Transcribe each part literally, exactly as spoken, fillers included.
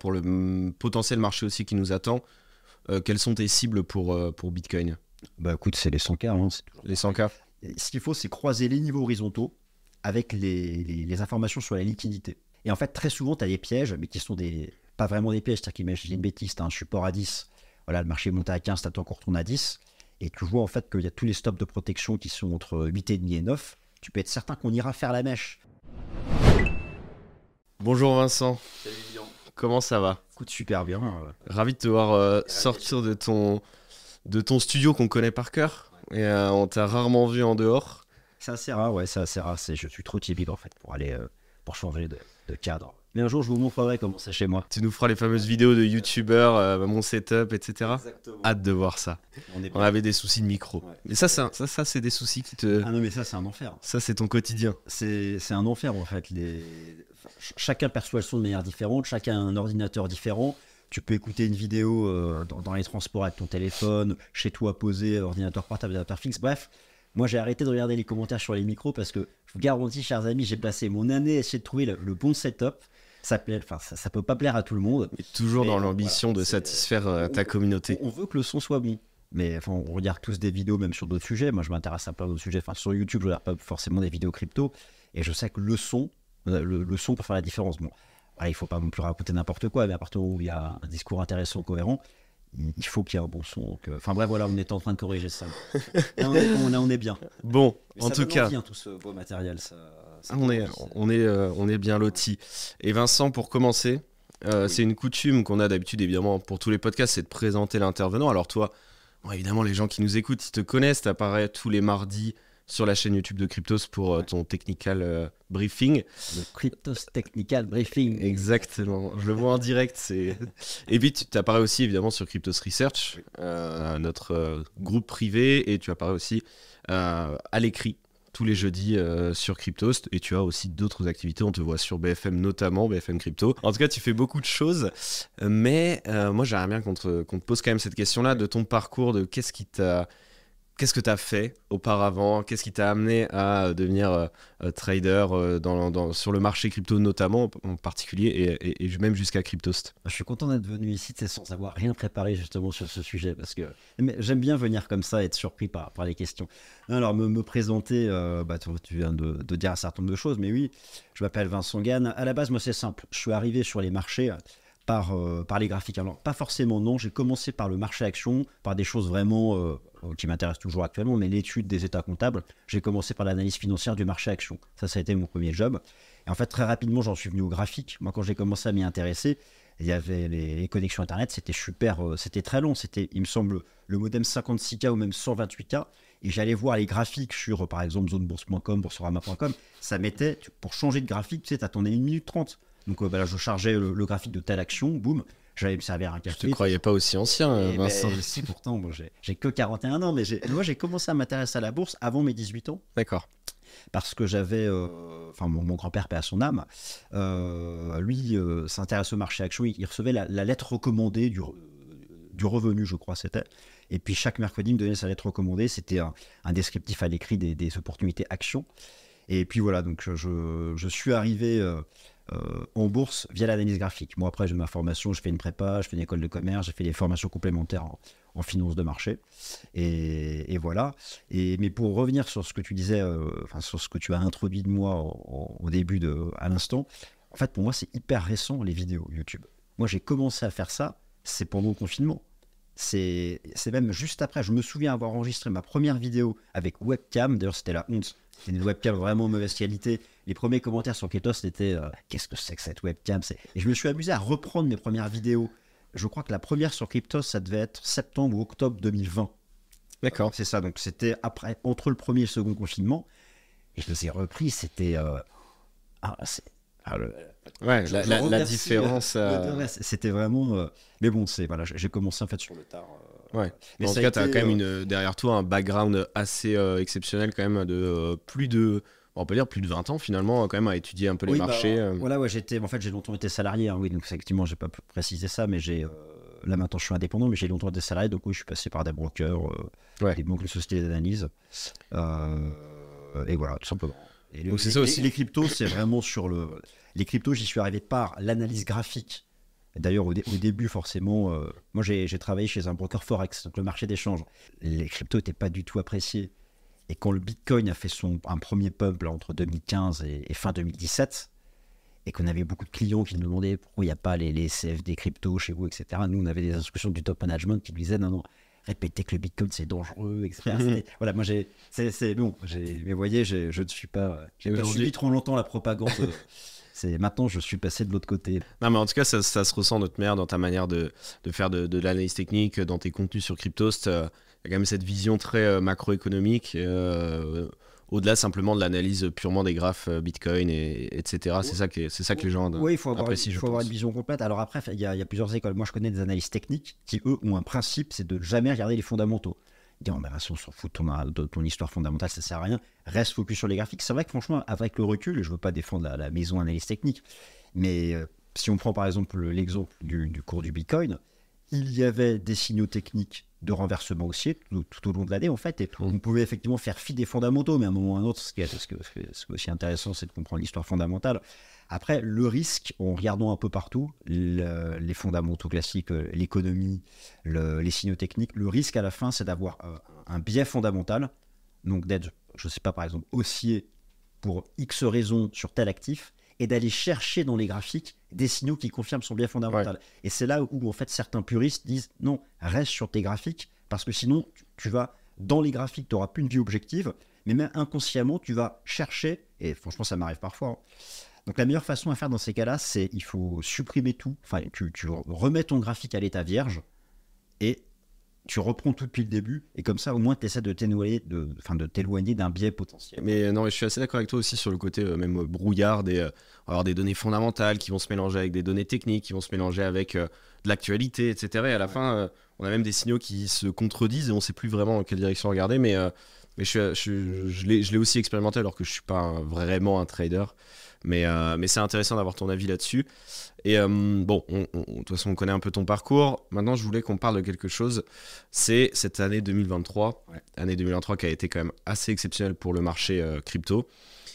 pour le mm, potentiel marché aussi qui nous attend, euh, quelles sont tes cibles pour, euh, pour Bitcoin? Bah écoute, c'est les cent K. Hein, c'est toujours... Les cent K? Et ce qu'il faut, c'est croiser les niveaux horizontaux avec les, les, les informations sur la liquidité. Et en fait, très souvent, tu as des pièges, mais qui sont des, pas vraiment des pièges. C'est-à-dire qu'imagine une bêtise, tu as un support à dix, voilà, le marché est monté à quinze, tu attends qu'on retourne à dix, et tu vois en fait qu'il y a tous les stops de protection qui sont entre huit virgule cinq et neuf. Tu peux être certain qu'on ira faire la mèche. Bonjour Vincent. Salut Lilian. Comment ça va? Écoute, super bien. Euh... Ravi de te voir euh, sortir de ton, de ton studio qu'on connaît par cœur. Et euh, on t'a rarement vu en dehors. C'est assez rare, ouais, c'est assez rare. C'est, je suis trop timide en fait pour aller, euh, pour changer de, de cadre. Mais un jour, je vous montrerai comment c'est chez moi. Tu nous feras les fameuses vidéos de youtubeurs, euh, mon setup, et cetera. Exactement. Hâte de voir ça. On, est on avait des soucis de micro. Ouais. Mais ça, c'est un, ça, ça, c'est des soucis qui te... Ah non, mais ça, c'est un enfer. Ça, c'est ton quotidien. C'est, c'est un enfer, en fait. Les... Enfin, ch- chacun perçoit le son de manière différente. Chacun a un ordinateur différent. Tu peux écouter une vidéo euh, dans, dans les transports avec ton téléphone, chez toi posé, ordinateur portable, ordinateur fixe. Bref, moi, j'ai arrêté de regarder les commentaires sur les micros parce que, je vous garantis, chers amis, j'ai passé mon année à essayer de trouver le, le bon setup. Ça, plaît, enfin, ça, ça peut pas plaire à tout le monde. Et toujours mais dans voilà, l'ambition de c'est... satisfaire euh, ta on, communauté. On, on veut que le son soit bon. Mais enfin, on regarde tous des vidéos, même sur d'autres sujets. Moi, je m'intéresse à plein d'autres sujets. Enfin, sur YouTube, je regarde pas forcément des vidéos crypto. Et je sais que le son, le, le son peut faire la différence. Bon, voilà, il faut pas non plus raconter n'importe quoi, mais à partir du moment où il y a un discours intéressant, cohérent, il faut qu'il y ait un bon son. Donc, euh, enfin bref, voilà, on est en train de corriger ça. Là, on, est, on, est, on est bien. Bon, mais en ça tout cas, envie, hein, tout ce beau matériel. Ça, ça on, est, on, est, euh, on est bien lotis. Et Vincent, pour commencer, euh, oui. c'est une coutume qu'on a d'habitude, évidemment, pour tous les podcasts, c'est de présenter l'intervenant. Alors toi, bon, évidemment, les gens qui nous écoutent, ils te connaissent, tu apparais tous les mardis sur la chaîne YouTube de Cryptos pour euh, ton technical euh, briefing. Le Cryptos Technical Briefing. Exactement, je le vois en direct. C'est... Et puis tu apparais aussi évidemment sur Cryptos Research, oui. euh, notre euh, groupe privé, et tu apparais aussi euh, à l'écrit tous les jeudis euh, sur Cryptos, et tu as aussi d'autres activités, on te voit sur B F M notamment, B F M Crypto. En tout cas, tu fais beaucoup de choses, mais euh, moi j'aimerais bien qu'on te, qu'on te pose quand même cette question-là de ton parcours, de qu'est-ce qui t'a... Qu'est-ce que tu as fait auparavant? Qu'est-ce qui t'a amené à devenir euh, trader euh, dans, dans, sur le marché crypto notamment, en particulier, et, et, et même jusqu'à Cryptost? Je suis content d'être venu ici sans avoir rien préparé justement sur ce sujet, parce que mais j'aime bien venir comme ça, être surpris par, par les questions. Alors, me, me présenter, euh, bah, tu, tu viens de, de dire un certain nombre de choses, mais oui, je m'appelle Vincent Gann. À la base, moi, c'est simple. Je suis arrivé sur les marchés par, euh, par les graphiques. Alors, pas forcément, non. J'ai commencé par le marché action, par des choses vraiment... Euh, qui m'intéresse toujours actuellement, mais l'étude des états comptables. J'ai commencé par l'analyse financière du marché action. Ça, ça a été mon premier job. Et en fait, très rapidement, j'en suis venu au graphique. Moi, quand j'ai commencé à m'y intéresser, il y avait les, les connexions Internet, c'était super, euh, c'était très long. C'était, il me semble, le modem cinquante-six K ou même cent vingt-huit K. Et j'allais voir les graphiques sur, par exemple, zonebourse point com, boursorama point com. Ça mettait, pour changer de graphique, tu sais, t'attendais une minute trente. Donc, euh, bah, là, je chargeais le, le graphique de telle action, boum. J'allais me servir un café. Je te croyais pas aussi ancien, et Vincent. Ben, si, pourtant, bon, j'ai, j'ai que quarante et un ans, mais j'ai, moi, j'ai commencé à m'intéresser à la bourse avant mes dix-huit ans. D'accord. Parce que j'avais, euh, enfin, mon, mon grand-père, paix à son âme, euh, lui euh, s'intéresse au marché action. Il, il recevait la, la lettre recommandée du, du revenu, je crois, c'était. Et puis, chaque mercredi, il me donnait sa lettre recommandée. C'était un, un descriptif à l'écrit des, des opportunités actions. Et puis, voilà, donc, je, je suis arrivé. Euh, Euh, en bourse via l'analyse graphique. Moi, après, j'ai ma formation, je fais une prépa, je fais une école de commerce, j'ai fait des formations complémentaires en, en finance de marché. Et, et voilà. Et, mais pour revenir sur ce que tu disais, euh, enfin, sur ce que tu as introduit de moi au, au début, de, à l'instant, en fait, pour moi, c'est hyper récent, les vidéos YouTube. Moi, j'ai commencé à faire ça, c'est pendant le confinement. C'est, c'est même juste après. Je me souviens avoir enregistré ma première vidéo avec webcam. D'ailleurs, c'était la honte. C'était une webcam vraiment mauvaise qualité. Les premiers commentaires sur Ketos, c'était euh, « Qu'est-ce que c'est que cette webcam ?» Et je me suis amusé à reprendre mes premières vidéos. Je crois que la première sur Cryptos, ça devait être septembre ou octobre deux mille vingt. D'accord. Euh, c'est ça, donc c'était après, entre le premier et le second confinement. Et je les ai repris, c'était... Euh... Ah, c'est... Ah, le... Ouais, la, la, la différence... Euh... Ouais, c'était vraiment... Euh... Mais bon, c'est, voilà, j'ai commencé en fait sur le tard... Euh... Ouais. Mais en tout cas, tu as quand même une, derrière toi un background assez euh, exceptionnel quand même de euh, plus de, on peut dire plus de vingt ans finalement quand même à étudier un peu les oui, marchés. Bah, euh. Voilà, ouais, j'étais, en fait, j'ai longtemps été salarié. Hein, oui, donc effectivement, j'ai pas précisé ça, mais j'ai euh, là maintenant je suis indépendant, mais j'ai longtemps été salarié, donc oui, je suis passé par des brokers, euh, ouais. des banques, des sociétés d'analyse, euh, et voilà, tout simplement. Et le, donc c'est les, ça aussi. Les, les cryptos, c'est vraiment sur le, les cryptos, j'y suis arrivé par l'analyse graphique. D'ailleurs, au, dé- au début, forcément, euh, moi j'ai j'ai travaillé chez un broker Forex, donc le marché d'échange. Les cryptos n'étaient pas du tout appréciés. Et quand le Bitcoin a fait son, un premier pump là, entre deux mille quinze et, et fin deux mille dix-sept, et qu'on avait beaucoup de clients qui nous demandaient pourquoi il n'y a pas les, les C F D crypto chez vous, et cetera. Nous, on avait des instructions du top management qui nous disaient non, non, répétez que le Bitcoin c'est dangereux, et cetera. C'était- voilà, moi j'ai. C'est c'est- bon, j'ai- mais vous voyez, j'ai- je ne suis pas. J'ai pas Aujourd'hui- suivi trop longtemps la propagande. euh, C'est, maintenant, je suis passé de l'autre côté. Non, mais en tout cas, ça, ça se ressent de notre manière dans ta manière de, de faire de, de l'analyse technique, dans tes contenus sur Cryptost. euh, Il y a quand même cette vision très euh, macroéconomique, euh, au-delà simplement de l'analyse purement des graphes euh, Bitcoin, et, etc. C'est ça, qui est- c'est ça que les gens Oui, il faut, avoir, apprécient, il je faut avoir pense. une vision complète. Alors après, il y, a, il y a plusieurs écoles. Moi, je connais des analystes techniques qui, eux, ont un principe, c'est de jamais regarder les fondamentaux. Ils disent, oh, ben, on s'en fout de ton, de ton histoire fondamentale, ça sert à rien. Reste focus sur les graphiques. C'est vrai que franchement, avec le recul, je ne veux pas défendre la, la maison analyse technique, mais euh, si on prend par exemple le- l'exemple du, du cours du Bitcoin, il y avait des signaux techniques de renversement haussier tout, tout au long de l'année, en fait, et on pouvait effectivement faire fi des fondamentaux, mais à un moment ou à un autre, ce qui est, ce que- ce qui est aussi intéressant, c'est de comprendre l'histoire fondamentale. Après, le risque, en regardant un peu partout, le- les fondamentaux classiques, euh, l'économie, le- les signaux techniques, le risque à la fin, c'est d'avoir euh, un biais fondamental, donc d'être, je ne sais pas, par exemple, haussier pour X raisons sur tel actif, et d'aller chercher dans les graphiques des signaux qui confirment son biais fondamental. Et c'est là où, en fait, certains puristes disent non, reste sur tes graphiques, parce que sinon, tu, tu vas, dans les graphiques, tu n'auras plus une vue objective, mais même inconsciemment, tu vas chercher, et franchement, ça m'arrive parfois. hein. Donc, la meilleure façon à faire dans ces cas-là, c'est il faut supprimer tout, enfin, tu, tu remets ton graphique à l'état vierge, et tu reprends tout depuis le début, et comme ça, au moins, tu essaies de t'éloigner de, enfin, de t'éloigner d'un biais potentiel. Mais non, mais je suis assez d'accord avec toi aussi sur le côté euh, même euh, brouillard des, euh, on va avoir des données fondamentales qui vont se mélanger avec des données techniques, qui vont se mélanger avec euh, de l'actualité, et cetera. Et à la Ouais. fin, euh, on a même des signaux qui se contredisent et on ne sait plus vraiment dans quelle direction regarder. Mais, euh, mais je, suis- je, je l'ai je l'ai aussi expérimenté alors que je ne suis pas un- vraiment un trader. Mais, euh, mais c'est intéressant d'avoir ton avis là-dessus. Et euh, bon, on- on- de toute façon, on connaît un peu ton parcours. Maintenant, je voulais qu'on parle de quelque chose. C'est cette année deux mille vingt-trois. Ouais. Année deux mille vingt-trois qui a été quand même assez exceptionnelle pour le marché euh, crypto.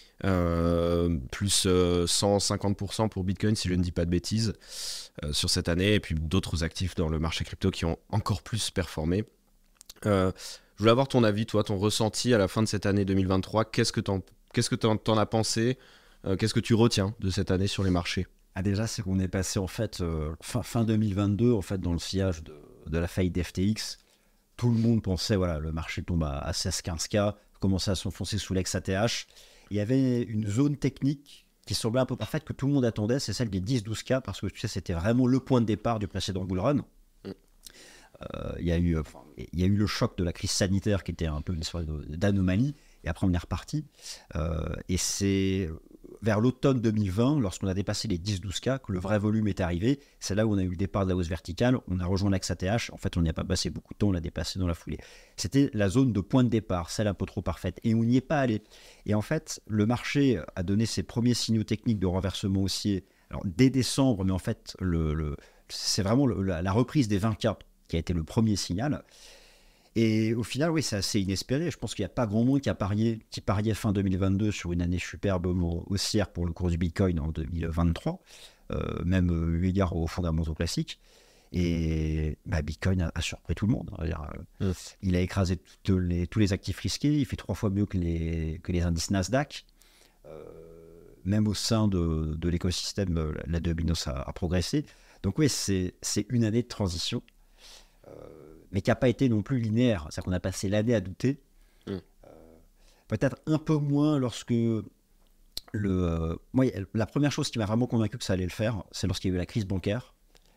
Euh, plus euh, cent cinquante pour cent pour Bitcoin, si je ne dis pas de bêtises, euh, sur cette année. Et puis d'autres actifs dans le marché crypto qui ont encore plus performé. Euh, je voulais avoir ton avis, toi, ton ressenti à la fin de cette année deux mille vingt-trois. Qu'est-ce que t'en, qu'est-ce que t'en, t'en as pensé? Euh, Qu'est-ce que tu retiens de cette année sur les marchés? Ah, déjà, c'est qu'on est passé en fait euh, fin, fin deux mille vingt-deux, en fait, dans le sillage de, de la faillite d'F T X. Tout le monde pensait, voilà, le marché tombe à, à seize quinze K, commençait à s'enfoncer sous l'ex A T H. Il y avait une zone technique qui semblait un peu parfaite que tout le monde attendait, c'est celle des dix douze K, parce que tu sais, c'était vraiment le point de départ du précédent bull run. Mm. Euh, il y a eu, enfin, il y a eu le choc de la crise sanitaire qui était un peu une sorte de- d'anomalie, et après on est reparti. Euh, et c'est vers l'automne deux mille vingt, lorsqu'on a dépassé les dix douze K, que le vrai volume est arrivé. C'est là où on a eu le départ de la hausse verticale. On a rejoint l'ex A T H. En fait, on n'y a pas passé beaucoup de temps, on l'a dépassé dans la foulée. C'était la zone de point de départ, celle un peu trop parfaite. Et on n'y est pas allé. Et en fait, le marché a donné ses premiers signaux techniques de renversement haussier alors, dès décembre, mais en fait, le, le, c'est vraiment le, la, la reprise des vingt K qui a été le premier signal. Et au final, oui, c'est assez inespéré. Je pense qu'il n'y a pas grand monde qui a parié, qui pariait fin deux mille vingt-deux sur une année superbement haussière pour le cours du Bitcoin en deux mille vingt-trois, euh, même eu égard aux fondamentaux classiques. Et bah, Bitcoin a, a surpris tout le monde. C'est-à-dire, euh, Mm. Il a écrasé toutes les, tous les actifs risqués. Il fait trois fois mieux que les, que les indices Nasdaq. Euh, même au sein de, de l'écosystème, euh, la Dominos a, a progressé. Donc oui, c'est c'est une année de transition. Euh, mais qui n'a pas été non plus linéaire. C'est-à-dire qu'on a passé l'année à douter. Mm. Euh, peut-être un peu moins lorsque... Le, euh, moi, la première chose qui m'a vraiment convaincu que ça allait le faire, c'est lorsqu'il y a eu la crise bancaire,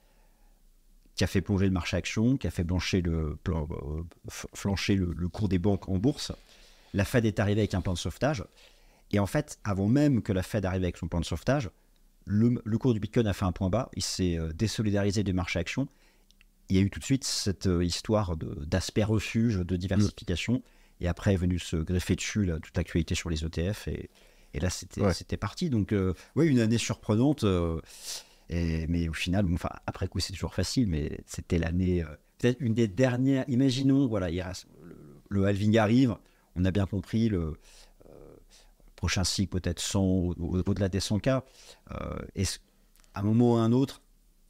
qui a fait plonger le marché action, qui a fait blancher le, plan, euh, flancher le, le cours des banques en bourse. La Fed est arrivée avec un plan de sauvetage. Et en fait, avant même que la Fed arrive avec son plan de sauvetage, le, le cours du Bitcoin a fait un point bas. Il s'est euh, désolidarisé du marché action. Il y a eu tout de suite cette euh, histoire de, d'aspect refuge, de diversification. Mmh. Et après est venu se greffer dessus là, toute l'actualité sur les E T F. Et, et là, c'était, ouais. c'était parti. Donc, euh, oui, une année surprenante. Euh, et, mais au final, bon, après coup, c'est toujours facile. Mais c'était l'année, euh, peut-être une des dernières. Imaginons, voilà, il reste, le, le halving arrive. On a bien compris le euh, prochain cycle, peut-être cent, au, au, au-delà des cent K. Euh, et à un moment ou à un autre,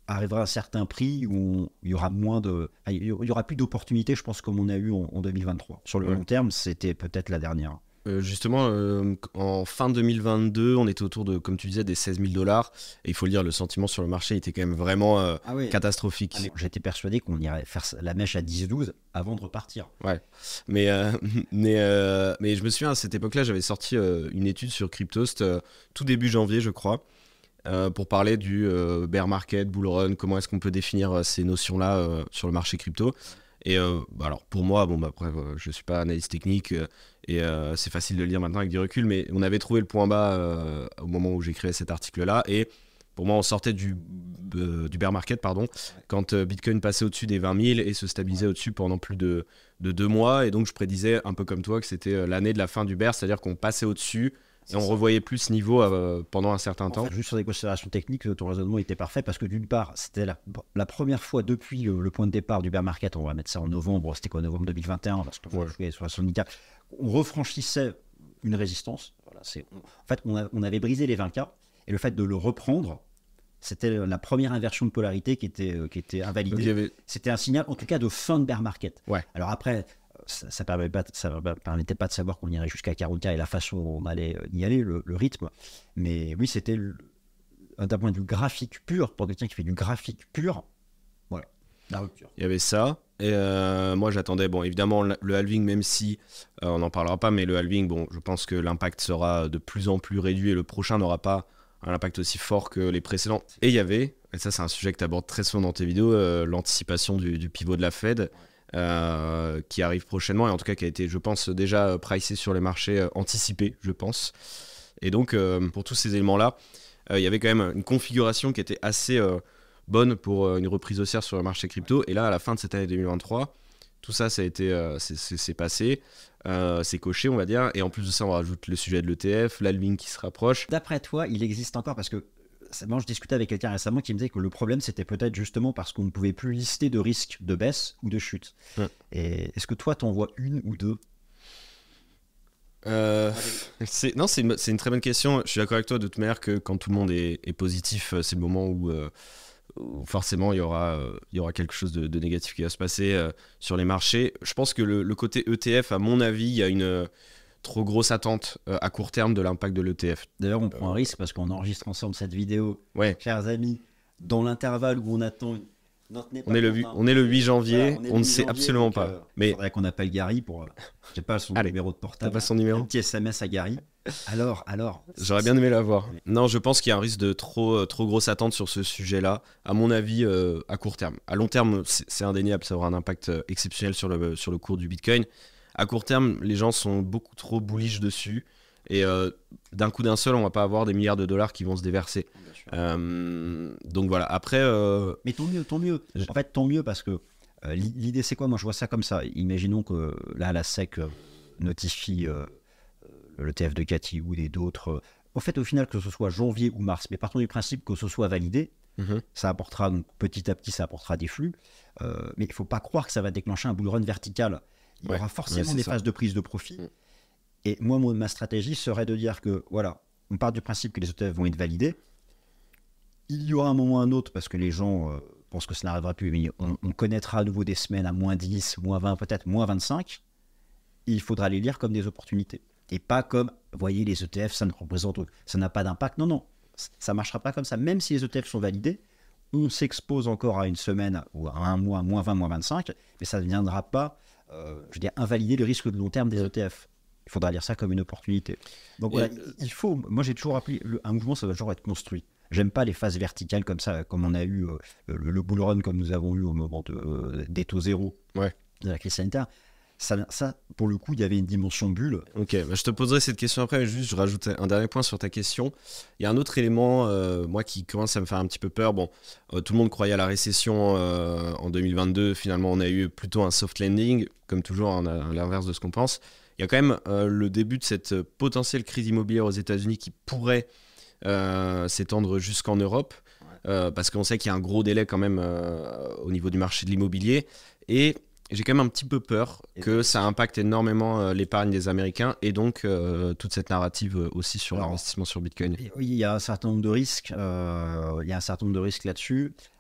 arrivera un certain prix où on- il y aura moins de, enfin, il y aura plus d'opportunités, je pense, comme on a eu en, en deux mille vingt-trois. Sur le Ouais. long terme, c'était peut-être la dernière. Euh, justement, euh, en fin deux mille vingt-deux, on était autour de, comme tu disais, des seize mille dollars. Et il faut le dire, le sentiment sur le marché était quand même vraiment euh, Ah oui. catastrophique. Ah, mais j'étais persuadé qu'on irait faire la mèche à dix douze avant de repartir. Mais, euh, mais, euh, mais je me souviens, à cette époque-là, j'avais sorti euh, une étude sur Cryptost, euh, tout début janvier, je crois, euh, pour parler du euh, bear market, bull run, comment est-ce qu'on peut définir euh, ces notions-là euh, sur le marché crypto. Et euh, bah alors pour moi, bon, bah, après, euh, je ne suis pas analyste technique euh, et euh, c'est facile de le lire maintenant avec du recul, mais on avait trouvé le point bas euh, au moment où j'écrivais cet article-là. Et pour moi, on sortait du, euh, du bear market, pardon, quand euh, Bitcoin passait au-dessus des vingt mille et se stabilisait au-dessus pendant plus de, de deux mois. Et donc, je prédisais, un peu comme toi, que c'était euh, l'année de la fin du bear, c'est-à-dire qu'on passait au-dessus et on revoyait plus ce niveau euh, pendant un certain En temps. fait, juste sur des considérations techniques, ton raisonnement était parfait parce que d'une part, c'était la, la première fois depuis le, le point de départ du bear market, on va mettre ça en novembre, c'était quoi, novembre deux mille vingt et un, parce que Ouais. je suis sur la syndicat, on refranchissait une résistance. Voilà, c'est, en fait, on, a- on avait brisé les vingt K et le fait de le reprendre, c'était la première inversion de polarité qui était, euh, qui était Donc, il invalidée. y avait... C'était un signal, en tout cas, de fin de bear market. Ouais. Alors après, ça ne permettait pas, ça permettait pas de savoir qu'on irait jusqu'à quarante K et la façon dont on allait y aller, le, le rythme. Mais oui, c'était le- d'un point de vue graphique pur, pour quelqu'un qui fait du graphique pur, voilà, la rupture. Il y avait ça. Et euh, moi, j'attendais, bon, évidemment, le le halving, même si euh, on n'en parlera pas, mais le halving, bon, je pense que l'impact sera de plus en plus réduit et le prochain n'aura pas un impact aussi fort que les précédents. Et il y avait, et ça, c'est un sujet que tu abordes très souvent dans tes vidéos, euh, l'anticipation du, du pivot de la Fed. Euh, qui arrive prochainement et en tout cas qui a été, je pense, déjà euh, pricé sur les marchés, euh, anticipé, je pense. Et donc, euh, pour tous ces éléments-là, euh, il y avait quand même une configuration qui était assez euh, bonne pour euh, une reprise haussière sur le marché crypto. Et là, à la fin de cette année deux mille vingt-trois, tout ça, ça a été, euh, c'est, c'est, c'est passé, euh, c'est coché, on va dire. Et en plus de ça, on rajoute le sujet de l'E T F, l'halving qui se rapproche. D'après toi, il existe encore, parce que c'est marrant, je discutais avec quelqu'un récemment qui me disait que le problème, c'était peut-être justement parce qu'on ne pouvait plus lister de risque de baisse ou de chute. Ouais. Et est-ce que toi, t'en vois une ou deux? Euh, c'est, non, c'est une, c'est une très bonne question. Je suis d'accord avec toi de toute manière que quand tout le monde est, est positif, c'est le moment où, euh, où forcément il y aura, euh, il y aura quelque chose de, de négatif qui va se passer euh, sur les marchés. Je pense que le, le côté E T F, à mon avis, il y a une euh, trop grosse attente euh, à court terme de l'impact de l'E T F. D'ailleurs, on prend un risque parce qu'on enregistre ensemble cette vidéo, Ouais. chers amis, dans l'intervalle où on attend. N'en tenez pas On est, le, compte, huit- hein. on est le huit janvier, Voilà, est on le ne huit sait janvier, absolument donc, pas. euh, Mais faudrait qu'on appelle Gary pour. Euh, j'ai pas son Allez, numéro de t'as portable. pas son numéro? Un petit S M S à Gary. Alors, alors. J'aurais bien aimé l'avoir. Non, je pense qu'il y a un risque de trop, euh, trop grosse attente sur ce sujet-là, à mon avis, euh, à court terme. À long terme, c'est, c'est indéniable, ça aura un impact euh, exceptionnel sur le, sur le cours du Bitcoin. À court terme, les gens sont beaucoup trop bullish dessus. Et euh, d'un coup d'un seul, on va pas avoir des milliards de dollars qui vont se déverser. Euh, donc voilà, après... euh, Mais tant mieux, tant mieux. Je- En fait, tant mieux parce que euh, l'i- l'idée, c'est quoi? Moi, je vois ça comme ça. Imaginons que euh, là, la S E C euh, notifie euh, le T F de Cathy Wood et d'autres. euh, En fait, au final, que ce soit janvier ou mars, mais partons du principe que ce soit validé, mhm. ça apportera, donc, petit à petit, ça apportera des flux. Euh, mais il ne faut pas croire que ça va déclencher un bull run vertical. Il y Ouais, aura forcément ouais, c'est des ça. phases de prise de profit. Mm. Et moi, mon- ma stratégie serait de dire que, voilà, on part du principe que les E T F vont être validés. Il y aura un moment ou un autre, parce que les gens euh, pensent que ça n'arrivera plus, mais on, on connaîtra à nouveau des semaines à moins dix, moins vingt, peut-être moins vingt-cinq. Il faudra les lire comme des opportunités. Et pas comme, voyez, les E T F, ça ne représente, ça n'a pas d'impact. Non, non, ça ne marchera pas comme ça. Même si les E T F sont validés, on s'expose encore à une semaine ou à un mois, moins vingt, moins vingt-cinq, mais ça ne viendra pas, euh, je veux dire, invalider le risque de long terme des E T F. Il faudra lire ça comme une opportunité. Donc Et- voilà, il faut, moi j'ai toujours appelé, le- un mouvement, ça doit toujours être construit. J'aime pas les phases verticales comme ça, comme on a eu euh, le, le bull run, comme nous avons eu au moment de, euh, des taux zéro Ouais. de la crise sanitaire. Ça, ça, pour le coup, il y avait une dimension bulle. Ok, bah, je te poserai cette question après, mais juste je rajoute un dernier point sur ta question. Il y a un autre élément, euh, moi, qui commence à me faire un petit peu peur. Bon, euh, tout le monde croyait à la récession euh, en deux mille vingt-deux. Finalement, on a eu plutôt un soft landing, comme toujours, on a à l'inverse de ce qu'on pense. Il y a quand même euh, le début de cette potentielle crise immobilière aux États-Unis qui pourrait euh, s'étendre jusqu'en Europe, euh, parce qu'on sait qu'il y a un gros délai quand même euh, au niveau du marché de l'immobilier. Et j'ai quand même un petit peu peur que ça impacte énormément euh, l'épargne des Américains et donc euh, toute cette narrative euh, aussi sur Alors, l'investissement sur Bitcoin. Et oui, il y a un certain nombre de risques. euh, il y a un certain nombre de risques là-dessus.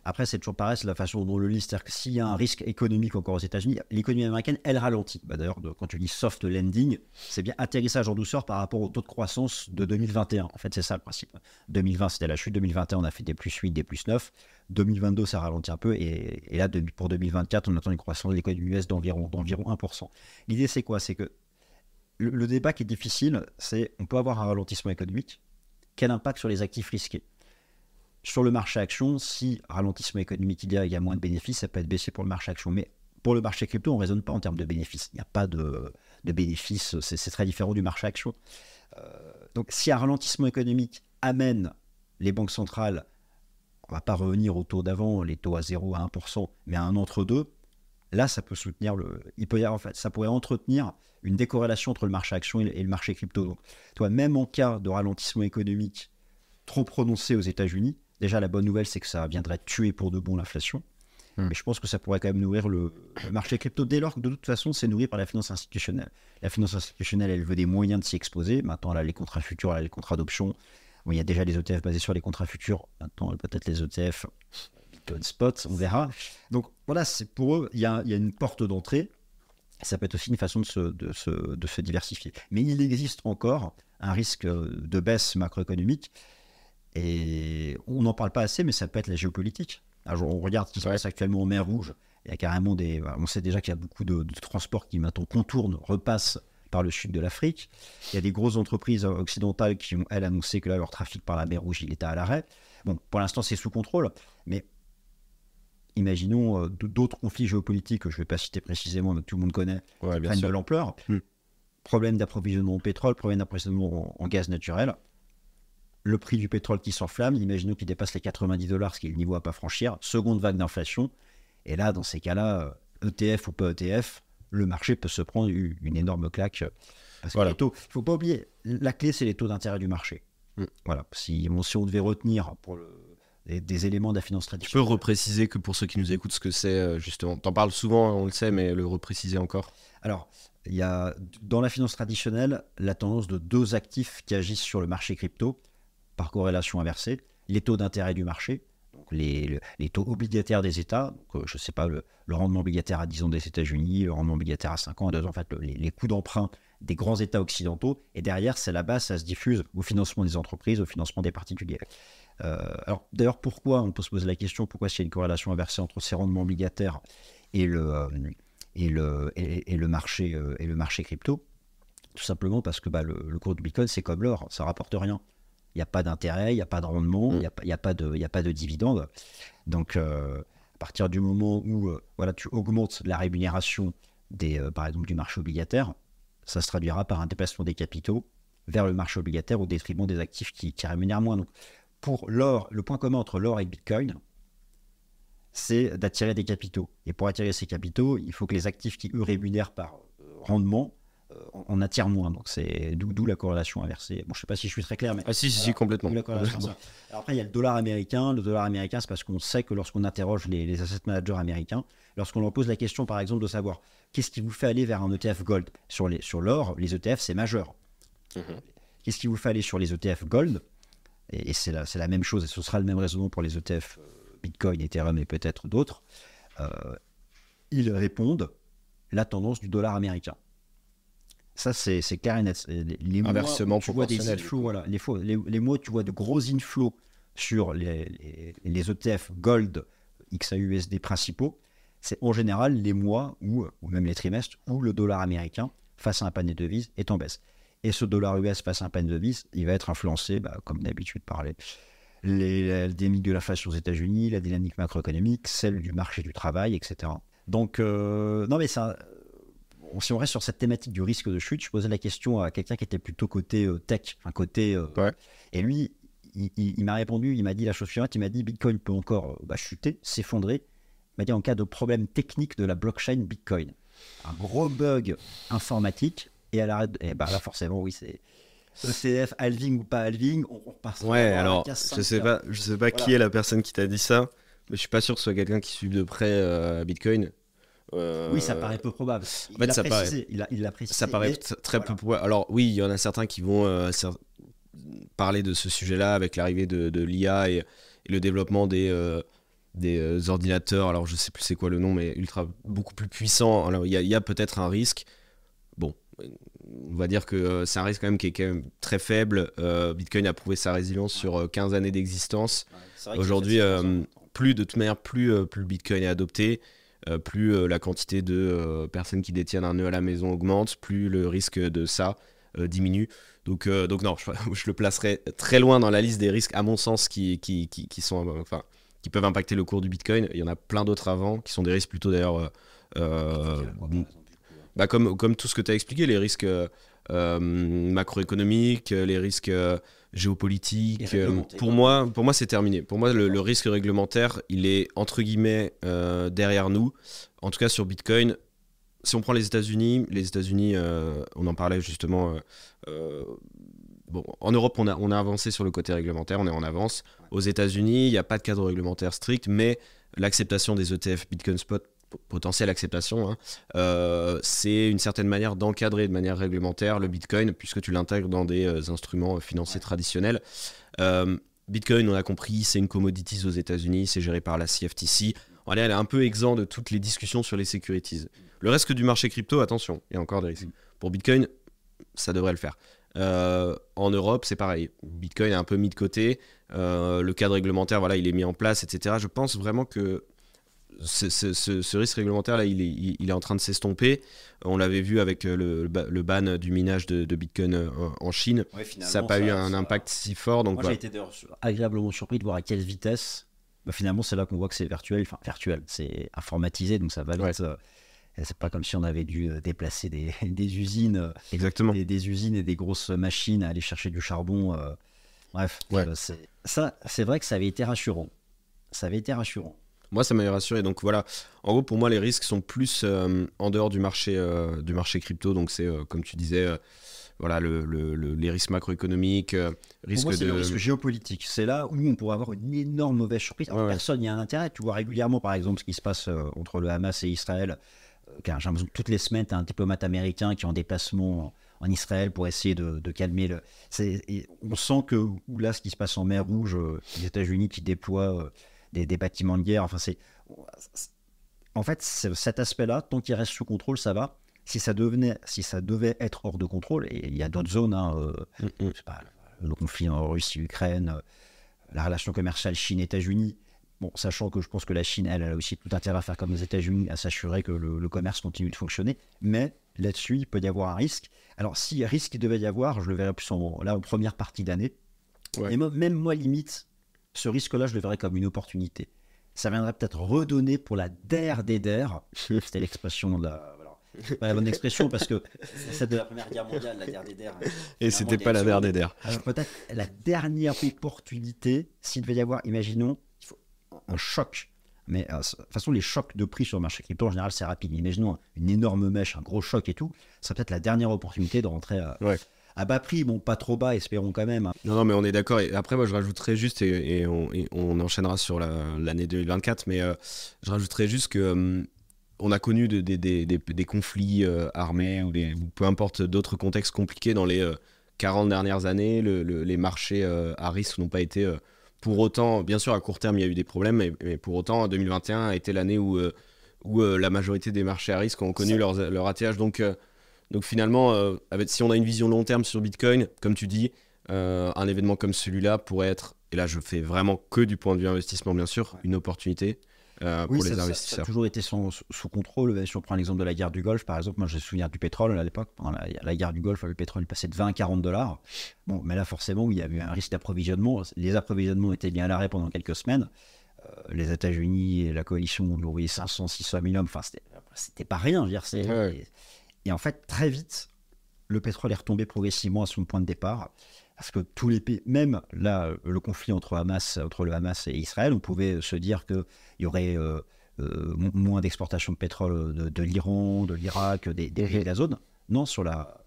Après, c'est toujours pareil, c'est la façon dont on le lit. C'est-à-dire que s'il y a un risque économique encore aux États-Unis, l'économie américaine, elle ralentit. Bah, d'ailleurs, de- quand tu dis soft landing, c'est bien atterrissage en douceur par rapport au taux de croissance de deux mille vingt et un. En fait, c'est ça le principe. deux mille vingt, c'était la chute. deux mille vingt et un, on a fait des plus huit, des plus neuf. deux mille vingt-deux, ça ralentit un peu. Et, et là, de- pour deux mille vingt-quatre, on attend une croissance de l'économie U S d'environ, d'environ un pour cent. L'idée, c'est quoi? C'est que le, le débat qui est difficile, c'est on peut avoir un ralentissement économique. Quel impact sur les actifs risqués? Sur le marché action, si ralentissement économique il y a, il y a moins de bénéfices, ça peut être baissé pour le marché action. Mais pour le marché crypto, on ne raisonne pas en termes de bénéfices. Il n'y a pas de, de bénéfices, c'est, c'est très différent du marché action. Euh, donc si un ralentissement économique amène les banques centrales, on ne va pas revenir au taux d'avant, les taux à zéro à un pour cent, mais à un entre-deux, là ça peut soutenir le. Il peut y avoir, en fait, ça pourrait entretenir une décorrélation entre le marché action et le, et le marché crypto. Donc, toi, même en cas de ralentissement économique trop prononcé aux États-Unis, déjà, la bonne nouvelle, c'est que ça viendrait tuer pour de bon l'inflation. Mmh. Mais je pense que ça pourrait quand même nourrir le, le marché crypto, dès lors que de toute façon, c'est nourri par la finance institutionnelle. La finance institutionnelle, elle veut des moyens de s'y exposer. Maintenant, là, les contrats futurs, là, les contrats d'options. Bon, il y a déjà les E T F basés sur les contrats futurs. Maintenant, peut-être les E T F Bitcoin Spot, on verra. Donc, voilà, c'est pour eux, il y a, il y a une porte d'entrée. Ça peut être aussi une façon de se, de, se, de se diversifier. Mais il existe encore un risque de baisse macroéconomique. Et on n'en parle pas assez, mais ça peut être la géopolitique. Alors, on regarde ce qui se passe actuellement en mer Rouge. Il y a carrément des. On sait déjà qu'il y a beaucoup de, de transports qui maintenant contournent, repassent par le sud de l'Afrique. Il y a des grosses entreprises occidentales qui ont, elles, annoncé que là, leur trafic par la mer Rouge, il était à l'arrêt. Bon, pour l'instant, c'est sous contrôle, mais imaginons euh, d'autres conflits géopolitiques que je ne vais pas citer précisément, mais que tout le monde connaît, ouais, qui prennent sûr. de l'ampleur. Hmm. Problème d'approvisionnement en pétrole, problème d'approvisionnement en, en gaz naturel. Le prix du pétrole qui s'enflamme, imaginons qu'il dépasse les quatre-vingt-dix dollars, ce qui est le niveau à pas franchir, seconde vague d'inflation, et là, dans ces cas-là, E T F ou pas E T F, le marché peut se prendre une énorme claque. Parce voilà. Il ne faut pas oublier, la clé, c'est les taux d'intérêt du marché. Mm. Voilà. Si, bon, si on devait retenir pour le, des, des éléments de la finance traditionnelle... Tu peux repréciser que pour ceux qui nous écoutent ce que c'est, justement. T'en parles souvent, on le sait, mais le repréciser encore. Alors, il y a, dans la finance traditionnelle, la tendance de deux actifs qui agissent sur le marché crypto, par corrélation inversée, les taux d'intérêt du marché, donc les, le, les taux obligataires des États, donc, euh, je ne sais pas, le, le rendement obligataire à dix ans des États-Unis, le rendement obligataire à cinq ans, à deux ans, en fait, le, les, les coûts d'emprunt des grands États occidentaux, et derrière, c'est la base, ça se diffuse au financement des entreprises, au financement des particuliers. Euh, alors, d'ailleurs, pourquoi, on peut se poser la question, pourquoi s'il y a une corrélation inversée entre ces rendements obligataires et le, euh, et le, et, et le, marché, euh, et le marché crypto? Tout simplement parce que bah, le, le cours du Bitcoin, c'est comme l'or, ça ne rapporte rien. Il n'y a pas d'intérêt, il n'y a pas de rendement, il n'y a, a, a pas de dividende. Donc, euh, à partir du moment où euh, voilà, tu augmentes la rémunération, des, euh, par exemple, du marché obligataire, ça se traduira par un déplacement des capitaux vers le marché obligataire au détriment des actifs qui, qui rémunèrent moins. Donc, pour l'or, le point commun entre l'or et le Bitcoin, c'est d'attirer des capitaux. Et pour attirer ces capitaux, il faut que les actifs qui, eux, rémunèrent par euh, rendement, on attire moins, donc c'est d'où, d'où la corrélation inversée. Bon, je sais pas si je suis très clair, mais ah si si, voilà, si complètement. Alors après, il y a le dollar américain. Le dollar américain, c'est parce qu'on sait que lorsqu'on interroge les, les asset managers américains, lorsqu'on leur pose la question, par exemple, de savoir qu'est-ce qui vous fait aller vers un E T F gold sur les sur l'or, les E T F c'est majeur. Mm-hmm. Qu'est-ce qui vous fait aller sur les E T F gold? Et, et c'est la c'est la même chose, et ce sera le même raisonnement pour les E T F Bitcoin, Ethereum et peut-être d'autres. Euh, ils répondent la tendance du dollar américain. Ça, c'est, c'est clair et net. Les, les Inversement mois tu vois des proportionnel. inflows, voilà, les, fois, les, les mois où tu vois de gros inflows sur les, les, les E T F Gold X A U S D principaux, c'est en général les mois où, ou même les trimestres où le dollar américain face à un panier de devises est en baisse. Et ce dollar U S face à un panier de devises, il va être influencé, bah, comme d'habitude par les, les, la dynamique de l'inflation aux États-Unis, la dynamique macroéconomique, celle du marché du travail, et cetera. Donc, euh, non mais ça... Si on reste sur cette thématique du risque de chute, je posais la question à quelqu'un qui était plutôt côté euh, tech, enfin côté. Euh, ouais. Et lui, il, il, il m'a répondu, il m'a dit la chose suivante, il m'a dit Bitcoin peut encore bah, chuter, s'effondrer. Il m'a dit en cas de problème technique de la blockchain Bitcoin, un gros bug informatique, et à l'arrêt, et bah là forcément oui c'est E C F halving ou pas halving, on repasse. Ouais, alors je sais pas, je sais pas voilà. Qui est la personne qui t'a dit ça, mais je suis pas sûr que ce soit quelqu'un qui suive de près euh, Bitcoin. Euh... Oui, ça paraît peu probable. Il, en fait, l'a, ça précisé, paraît, il, a, il l'a précisé. Ça paraît et... t- très voilà. peu probable. Alors oui, il y en a certains qui vont euh, parler de ce sujet-là avec l'arrivée de, de l'I A et, et le développement des, euh, des euh, ordinateurs, alors je sais plus c'est quoi le nom, mais ultra beaucoup plus puissants. Alors il y a, y a peut-être un risque. Bon, on va dire que euh, c'est un risque quand même qui est quand même très faible. Euh, Bitcoin a prouvé sa résilience sur euh, quinze années d'existence. Ouais, Aujourd'hui, euh, plus de toute manière, plus, euh, plus le Bitcoin est adopté, euh, plus euh, la quantité de euh, personnes qui détiennent un nœud à la maison augmente, plus le risque de ça euh, diminue. Donc, euh, donc non, je, je le placerai très loin dans la liste des risques, à mon sens, qui, qui, qui, qui sont, euh, enfin, qui peuvent impacter le cours du Bitcoin. Il y en a plein d'autres avant, qui sont des risques plutôt d'ailleurs... Euh, euh, Bah comme, comme tout ce que tu as expliqué, les risques euh, euh, macroéconomiques, les risques euh, géopolitiques, euh, pour, moi, pour moi c'est terminé. Pour moi le, le risque réglementaire, il est entre guillemets euh, derrière nous. En tout cas sur Bitcoin, si on prend les États-Unis, les États-Unis, euh, on en parlait justement, euh, euh, bon, en Europe on a, on a avancé sur le côté réglementaire, on est en avance. Aux États-Unis, il n'y a pas de cadre réglementaire strict, mais l'acceptation des E T F Bitcoin Spot, potentielle acceptation, hein, euh, c'est une certaine manière d'encadrer de manière réglementaire le Bitcoin, puisque tu l'intègres dans des euh, instruments financiers ouais. traditionnels. Euh, Bitcoin, on a compris, c'est une commodities aux États-Unis, c'est géré par la C F T C. Elle est un peu exempt de toutes les discussions sur les securities. Le reste du marché crypto, attention, il y a encore des risques. Pour Bitcoin, ça devrait le faire. Euh, en Europe, c'est pareil. Bitcoin est un peu mis de côté. Euh, le cadre réglementaire, voilà, il est mis en place, et cetera. Je pense vraiment que Ce, ce, ce, ce risque réglementaire là il est, il, il est en train de s'estomper. On l'avait vu avec le, le ban du minage de, de Bitcoin en Chine. Ouais, ça n'a pas ça, eu un ça... impact si fort. Donc moi voilà. J'ai été agréablement surpris de voir à quelle vitesse bah, finalement c'est là qu'on voit que c'est virtuel, enfin virtuel, c'est informatisé, donc ça va vite. Ouais. C'est pas comme si on avait dû déplacer des, des usines. Exactement. Des, des usines et des grosses machines à aller chercher du charbon. Euh... Bref, ouais. euh, c'est... ça c'est vrai que ça avait été rassurant. Ça avait été rassurant. Moi, ça m'avait rassuré. Donc voilà, en gros, pour moi, les risques sont plus euh, en dehors du marché, euh, du marché crypto. Donc c'est, euh, comme tu disais, euh, voilà, le, le, le, les risques macroéconomiques, euh, risque moi, c'est de... le risque géopolitique. C'est là où on pourrait avoir une énorme mauvaise surprise. Alors, ouais, personne n'y a un intérêt. Tu vois régulièrement, par exemple, ce qui se passe euh, entre le Hamas et Israël. Euh, car j'ai l'impression que toutes les semaines, tu as un diplomate américain qui est en déplacement en Israël pour essayer de, de calmer le... C'est, et on sent que là, ce qui se passe en mer Rouge, euh, les États-Unis qui déploient... Euh, Des, des bâtiments de guerre, enfin c'est... En fait, c'est, cet aspect-là, tant qu'il reste sous contrôle, ça va. Si ça, devenait, si ça devait être hors de contrôle, et il y a d'autres zones, hein, euh, mm-hmm. je sais pas, le conflit en Russie-Ukraine, euh, la relation commerciale Chine-États-Unis, bon, sachant que je pense que la Chine, elle, elle a aussi tout intérêt à faire comme les États-Unis, à s'assurer que le, le commerce continue de fonctionner, mais là-dessus, il peut y avoir un risque. Alors, si risque il devait y avoir, je le verrais plus en, là, en première partie d'année, ouais. Et moi, même moi, limite, ce risque-là, je le verrais comme une opportunité. Ça viendrait peut-être redonner pour la der des der. C'était l'expression de la... Voilà. C'est pas la bonne expression parce que c'est celle de la Première Guerre mondiale, la der des der. Et c'était pas la der des der. Alors peut-être la dernière opportunité, s'il devait y avoir, imaginons, il faut un choc. Mais euh, de toute façon, les chocs de prix sur le marché crypto, en général, c'est rapide. Imaginons une énorme mèche, un gros choc et tout. Ça serait peut-être la dernière opportunité de rentrer à... Ouais. À bas prix, bon, pas trop bas, espérons quand même. Non, non, mais on est d'accord. Et après, moi, je rajouterais juste, et, et, on, et on enchaînera sur la, l'année deux mille vingt-quatre, mais euh, je rajouterais juste que euh, on a connu de, de, de, de, des conflits euh, armés ou, des, ou peu importe d'autres contextes compliqués dans les euh, quarante dernières années. Le, le, les marchés euh, à risque n'ont pas été euh, pour autant, bien sûr, à court terme, il y a eu des problèmes, mais, mais pour autant, deux mille vingt et un a été l'année où, euh, où euh, la majorité des marchés à risque ont connu leur, leur A T H. Donc, euh, Donc finalement, euh, avec, si on a une vision long terme sur Bitcoin, comme tu dis, euh, un événement comme celui-là pourrait être, et là je fais vraiment que du point de vue investissement bien sûr, ouais. une opportunité euh, oui, pour ça, les investisseurs. Ça, ça a toujours été sans, sous contrôle. Si on prend l'exemple de la guerre du Golfe, par exemple, moi je me souviens du pétrole à l'époque, pendant la, la guerre du Golfe, le pétrole passait de vingt à quarante dollars. Bon, mais là forcément, il y a eu un risque d'approvisionnement. Les approvisionnements étaient bien à l'arrêt pendant quelques semaines. Euh, les États-Unis et la coalition ont envoyé cinq cents, six cents mille hommes. Enfin, c'était, c'était pas rien. Je veux dire, c'est, ouais. et, et en fait, très vite, le pétrole est retombé progressivement à son point de départ, parce que tous les pays, même là, le conflit entre, Hamas, entre le Hamas et Israël, on pouvait se dire qu'il y aurait euh, euh, moins d'exportation de pétrole de, de l'Iran, de l'Irak, des, des pays de la zone. Non, sur la,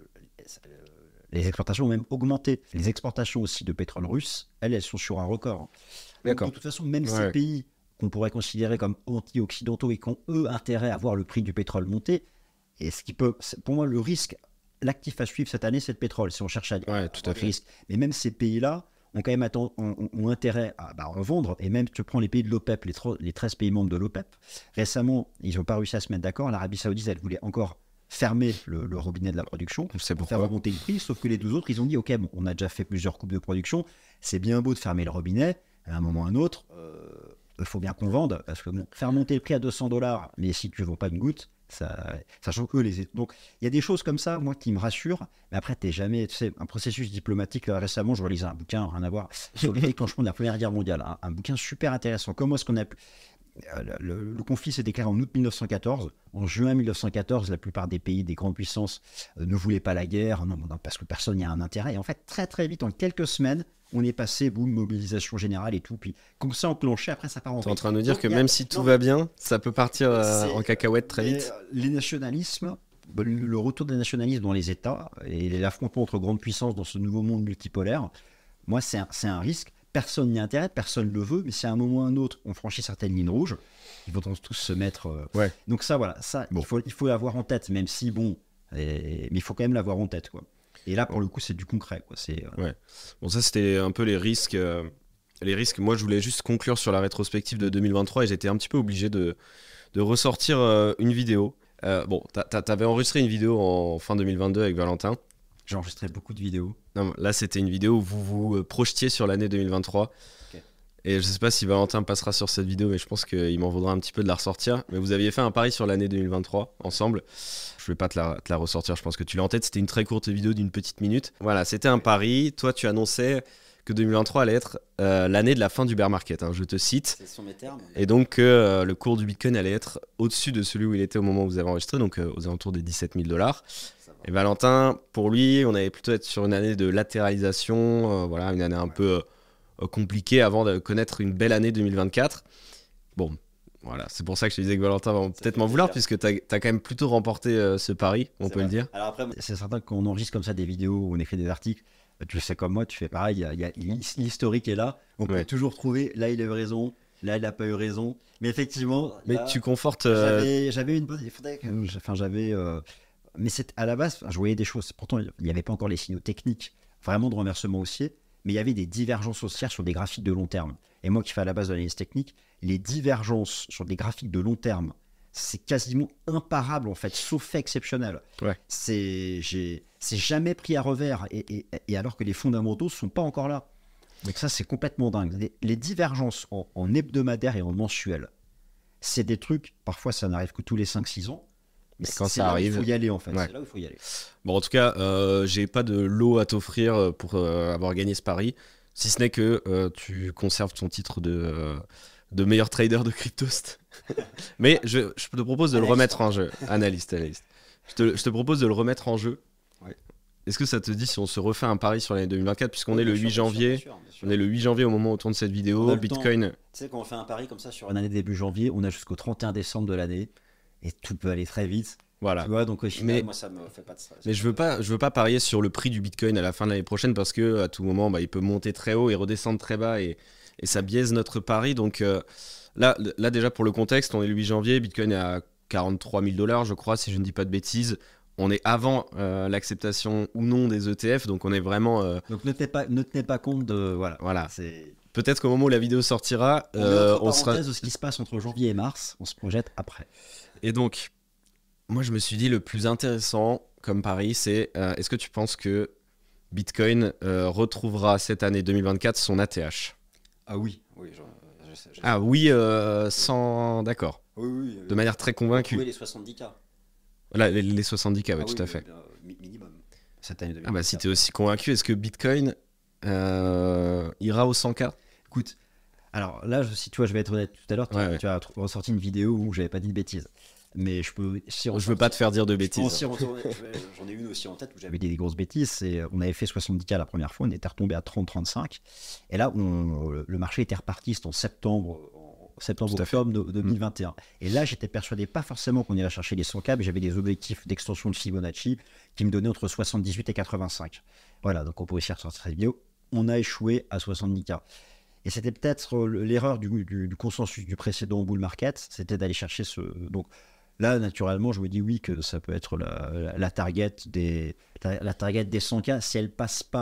les exportations ont même augmenté. Les exportations aussi de pétrole russe, elles, elles sont sur un record. D'accord. De toute façon, même ouais. ces pays qu'on pourrait considérer comme anti-occidentaux et qui ont, eux, intérêt à voir le prix du pétrole monter, et ce qui peut, pour moi, le risque... L'actif à suivre cette année, c'est le pétrole, si on cherche à dire. Ouais, tout à fait. Risque. Mais même ces pays-là ont quand même atten- ont, ont intérêt à bah, en vendre. Et même, tu prends les pays de l'OPEP, les, tro- les treize pays membres de l'OPEP. Récemment, ils n'ont pas réussi à se mettre d'accord. L'Arabie Saoudite, elle voulait encore fermer le, le robinet de la production Je sais pour faire pourquoi. remonter le prix. Sauf que les deux autres, ils ont dit, OK, bon, on a déjà fait plusieurs coupes de production. C'est bien beau de fermer le robinet. À un moment ou à un autre, il faut bien qu'on vende. Parce que bon, faire monter le prix à deux cents dollars, mais si tu ne vends pas une goutte, ça, sachant que eux, les... Donc, il y a des choses comme ça, moi, qui me rassurent. Mais après, t'es jamais... Tu sais, un processus diplomatique, là, récemment, je relisais un bouquin, rien à voir, sur le déclenchement de la Première Guerre mondiale. Un, un bouquin super intéressant. Comment est-ce qu'on a pu... Le, le, le conflit s'est déclaré en août mille neuf cent quatorze. En juin mille neuf cent quatorze, la plupart des pays, des grandes puissances, euh, ne voulaient pas la guerre. Non, non, parce que personne n'y a un intérêt. Et en fait, très très vite, en quelques semaines, on est passé, boum, mobilisation générale et tout. Puis comme ça, enclenché, après, ça part en Tu es en vrille. train de nous dire Donc, que il y a- même si tout non, va bien, ça peut partir euh, c'est- en cacahuète très mais, vite. euh, Les nationalismes, ben, le retour des nationalismes dans les États et l'affrontement entre grandes puissances dans ce nouveau monde multipolaire, moi, c'est un, c'est un risque. Personne n'y a intérêt, personne ne le veut, mais si à un moment ou à un autre, on franchit certaines lignes rouges, ils vont tous se mettre. euh, Ouais. Donc, ça, voilà, ça, Bon. il faut il faut l'avoir en tête, même si, bon, et- mais il faut quand même l'avoir en tête, quoi. Et là, pour le coup, c'est du concret, quoi. C'est, euh, Bon, ça, c'était un peu les risques. euh, les risques. Moi, je voulais juste conclure sur la rétrospective de deux mille vingt-trois et j'étais un petit peu obligé de, de ressortir euh, une vidéo. Euh, bon, t'a- t'a- t'avais enregistré une vidéo en fin deux mille vingt-deux avec Valentin. J'ai enregistré beaucoup de vidéos. Non, là, c'était une vidéo où vous vous euh, projetiez sur l'année deux mille vingt-trois. Ok. Et je sais pas si Valentin passera sur cette vidéo, mais je pense qu'il m'en vaudra un petit peu de la ressortir. Mais vous aviez fait un pari sur l'année deux mille vingt-trois ensemble. Je vais pas te la, te la ressortir, je pense que tu l'as en tête. C'était une très courte vidéo d'une petite minute. Voilà, c'était un pari. Toi, tu annonçais que deux mille vingt-trois allait être euh, l'année de la fin du bear market, hein, je te cite. Ce sont mes termes. Et donc que euh, le cours du Bitcoin allait être au-dessus de celui où il était au moment où vous avez enregistré, donc euh, aux alentours des dix-sept mille dollars. Et Valentin, pour lui, on allait plutôt être sur une année de latéralisation, euh, voilà, une année un peu euh, compliquée avant de connaître une belle année deux mille vingt-quatre. Bon, voilà, c'est pour ça que je te disais que Valentin va peut-être fait m'en vouloir, plaisir. puisque tu as quand même plutôt remporté euh, ce pari, on C'est peut le vrai. dire. Alors après, c'est certain qu'on enregistre comme ça des vidéos, où on écrit des articles. Tu le sais comme moi, tu fais pareil. Il y a, il y a- l'historique est là. On peut Ouais. toujours trouver. Là, il a eu raison. Là, il n'a pas eu raison. Mais effectivement, Mais là, tu confortes... euh, j'avais, j'avais une bonne. Il faudrait que, enfin, j'avais. euh, mais c'est à la base, enfin, je voyais des choses. Pourtant, il n'y avait pas encore les signaux techniques vraiment de renversement haussier, mais il y avait des divergences haussières sur des graphiques de long terme. Et moi, qui fais à la base de l'analyse technique, les divergences sur des graphiques de long terme, c'est quasiment imparable en fait, sauf fait exceptionnel. Ouais. C'est, j'ai, c'est jamais pris à revers, et, et, et alors que les fondamentaux sont pas encore là. Donc ça, c'est complètement dingue. Les, les divergences en, en hebdomadaire et en mensuel, c'est des trucs, parfois ça n'arrive que tous les cinq six ans. Mais Et quand c'est ça là où arrive- il faut y aller en fait. Ouais. C'est là où il faut y aller. Bon, en tout cas, euh, j'ai pas de lot à t'offrir pour euh, avoir gagné ce pari, si ce n'est que euh, tu conserves ton titre de, euh, de meilleur trader de Cryptost. Mais je, je te propose de le Analyste. remettre en jeu. Analyste, analyste. Je te, je te propose de le remettre en jeu. Ouais. Est-ce que ça te dit si on se refait un pari sur l'année deux mille vingt-quatre, puisqu'on est le Bien sûr, huit bien sûr, janvier bien sûr, bien sûr. On est le huit janvier au moment où on tourne cette On vidéo. a le Bitcoin. Tu sais, quand on fait un pari comme ça sur une année début janvier, on a jusqu'au trente et un décembre de l'année et tout peut aller très vite. Voilà. Tu vois, donc au final, Mais- moi ça me fait pas de stress. Mais je veux pas, je veux pas parier sur le prix du Bitcoin à la fin de l'année prochaine parce que à tout moment, bah, il peut monter très haut et redescendre très bas et, et ça biaise notre pari. Donc euh, là, là déjà pour le contexte, on est le huit janvier, Bitcoin est à quarante-trois mille dollars, je crois, si je ne dis pas de bêtises. On est avant euh, l'acceptation ou non des E T F, donc on est vraiment. euh, Donc ne tenez pas, ne tenez pas compte de voilà. voilà. C'est Peut-être qu'au moment où la vidéo sortira, on, met euh, entre on sera. parenthèses de ce qui se passe entre janvier et mars. On se projette après. Et donc, moi je me suis dit le plus intéressant comme pari, c'est euh, est-ce que tu penses que Bitcoin euh, retrouvera cette année deux mille vingt-quatre son A T H? Ah oui, oui, je, je sais. je sais. Ah oui, euh, sans... D'accord. oui, oui. De manière très convaincue. les soixante-dix K. Voilà, les, les soixante-dix K, ouais, Ah tout oui, à fait. euh, mi- minimum. Cette année Ah bah si tu es aussi convaincu, est-ce que Bitcoin euh, ira au cent K? Écoute, alors là, je- si tu vois, je vais être honnête. Tout à l'heure, tu, Ouais, ouais. tu as tr- ressorti une vidéo où j'avais pas dit de bêtises. Mais je peux. Si Je veux pas te faire dire de Je peux bêtises. aussi retourner- je vais- J'en ai une aussi en tête où j'avais dit des grosses bêtises. C'est, on avait fait soixante-dix K la première fois, on était retombé à trente trente-cinq. Et là, on- le, le marché était reparti, c'était en septembre, en septembre Tout à fait. octobre de- deux mille vingt et un. Et là, j'étais persuadé pas forcément qu'on irait chercher les cent K, mais j'avais des objectifs d'extension de Fibonacci qui me donnaient entre soixante-dix-huit et quatre-vingt-cinq. Voilà, donc on peut aussi ressortir cette vidéo. On a échoué à soixante-dix K. Et c'était peut-être euh, l'erreur du, du- du consensus du précédent bull market, c'était d'aller chercher ce. Donc là, naturellement, je me dis oui que ça peut être la, la- la target des la, la target des cent K. Si elle passe pas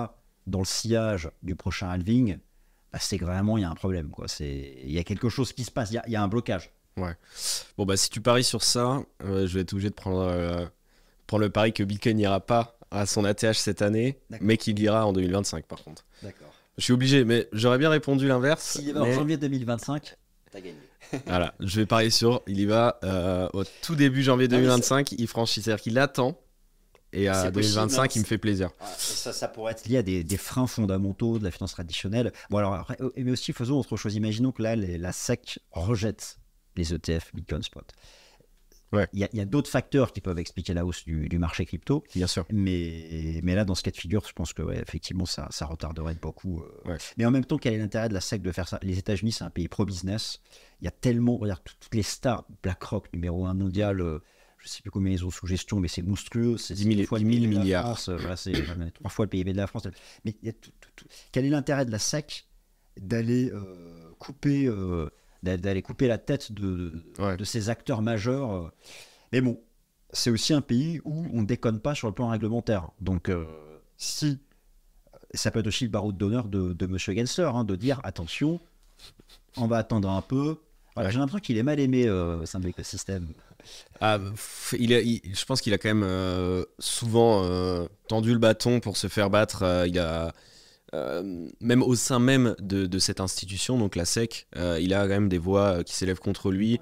dans le sillage du prochain halving, bah, c'est que vraiment il y a un problème, quoi. C'est, il y a quelque chose qui se passe, il y a, il y a un blocage. Ouais. Bon, bah, si tu paries sur ça, euh, je vais être obligé de prendre, euh, prendre le pari que Bitcoin n'ira pas à son A T H cette année, D'accord. mais qu'il ira en deux mille vingt-cinq, par contre. D'accord. Je suis obligé, mais j'aurais bien répondu l'inverse. S'il y va en mais... janvier deux mille vingt-cinq, t'as gagné. Voilà, je vais parier sur, il y va euh, au tout début janvier deux mille vingt-cinq, il franchit, c'est-à-dire qu'il attend, et à C'est deux mille vingt-cinq, possible, il me fait plaisir. Ouais, et ça, ça pourrait être lié à des, des freins fondamentaux de la finance traditionnelle. Bon, alors, après, mais aussi, faisons autre chose. Imaginons que là, les, la S E C rejette les E T F Bitcoin Spot. Ouais. Il y a, il y a d'autres facteurs qui peuvent expliquer la hausse du, du marché crypto. Bien sûr. Mais, mais là, dans ce cas de figure, je pense que ouais, effectivement, ça, ça retarderait beaucoup. Euh... Ouais. Mais en même temps, quel est l'intérêt de la S E C de faire ça? Les États-Unis, c'est un pays pro-business. Il y a tellement, regarde, toutes les stars, BlackRock, numéro un mondial, euh, je ne sais plus combien ils ont sous gestion, mais c'est monstrueux. C'est dix mille, fois dix le mille P I B de la milliards. France, euh, voilà, c'est trois fois le P I B de la France. Mais il y a tout, tout, tout. Quel est l'intérêt de la S E C d'aller euh, couper, euh, d'aller couper la tête de, de, Ouais. de ces acteurs majeurs euh. Mais bon, c'est aussi un pays où on ne déconne pas sur le plan réglementaire. Donc, euh, si ça peut être aussi le baroud d'honneur de, de M. Gensler, hein, de dire attention, on va attendre un peu. Voilà, Ouais. J'ai l'impression qu'il est mal aimé euh, au sein de l'écosystème. Ah, pff, il a, il- je pense qu'il a quand même euh, souvent euh, tendu le bâton pour se faire battre. Euh, il a, euh, même au sein même de, de cette institution, donc la S E C, euh, il a quand même des voix euh, qui s'élèvent contre lui.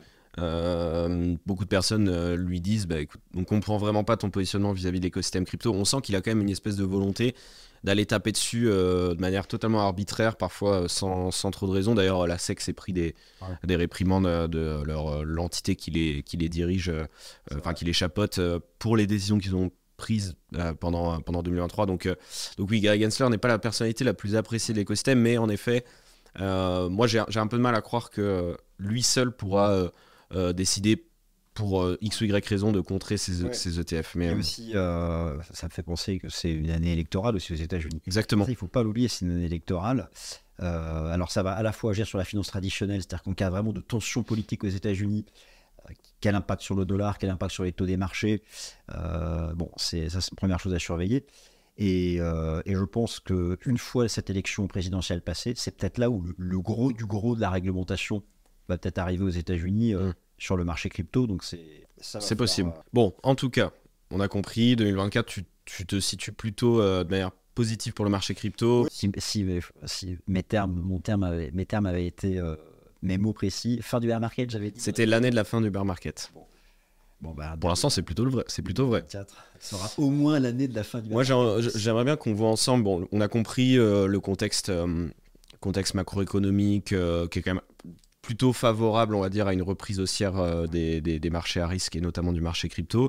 Euh, beaucoup de personnes euh, lui disent bah, écoute, on comprend vraiment pas ton positionnement vis-à-vis de l'écosystème crypto. On sent qu'il a quand même une espèce de volonté d'aller taper dessus euh, de manière totalement arbitraire, parfois euh, sans, sans trop de raison. D'ailleurs, la S E C s'est pris des, Ouais. des réprimandes euh, de leur, euh, l'entité qui les, qui les dirige, euh, enfin qui les chapeaute euh, pour les décisions qu'ils ont prises euh, pendant, pendant deux mille vingt-trois. Donc, euh, donc oui, Gary Gensler n'est pas la personnalité la plus appréciée de l'écosystème, mais en effet, euh, moi j'ai, j'ai un peu de mal à croire que lui seul pourra euh, euh, décider pour euh, X ou Y raison de contrer ces, Ouais. ces E T F. Mais, Et euh, aussi, euh, ça, ça me fait penser que c'est une année électorale aussi aux États-Unis. exactement. Ça, il ne faut pas l'oublier, c'est une année électorale. Euh, alors, ça va à la fois agir sur la finance traditionnelle, c'est-à-dire qu'en cas vraiment de tension politique aux États-Unis, euh, quel impact sur le dollar, quel impact sur les taux des marchés. Euh, bon, c'est, ça, c'est une première chose à surveiller. Et, euh, et je pense qu'une fois cette élection présidentielle passée, c'est peut-être là où le, le gros du gros de la réglementation va peut-être arriver aux États-Unis euh, Mm. sur le marché crypto. Donc, c'est, ça va C'est falloir, possible. euh, Bon, en tout cas, on a compris, deux mille vingt-quatre, tu, tu te situes plutôt euh, de manière positive pour le marché crypto. Si, si, si mes termes, mon terme avait, mes termes avaient été, euh, mes mots précis, fin du bear market, j'avais dit. C'était l'année de la fin du bear market. Bon, bah, Pour l'instant, c'est plutôt le vrai. C'est plutôt vrai. deux mille vingt-quatre sera au moins l'année de la fin du bear Moi, market. j'ai- j'aimerais bien qu'on voit ensemble. Bon, on a compris euh, le contexte, euh, contexte macroéconomique euh, qui est quand même plutôt favorable, on va dire, à une reprise haussière euh, des, des, des marchés à risque et notamment du marché crypto.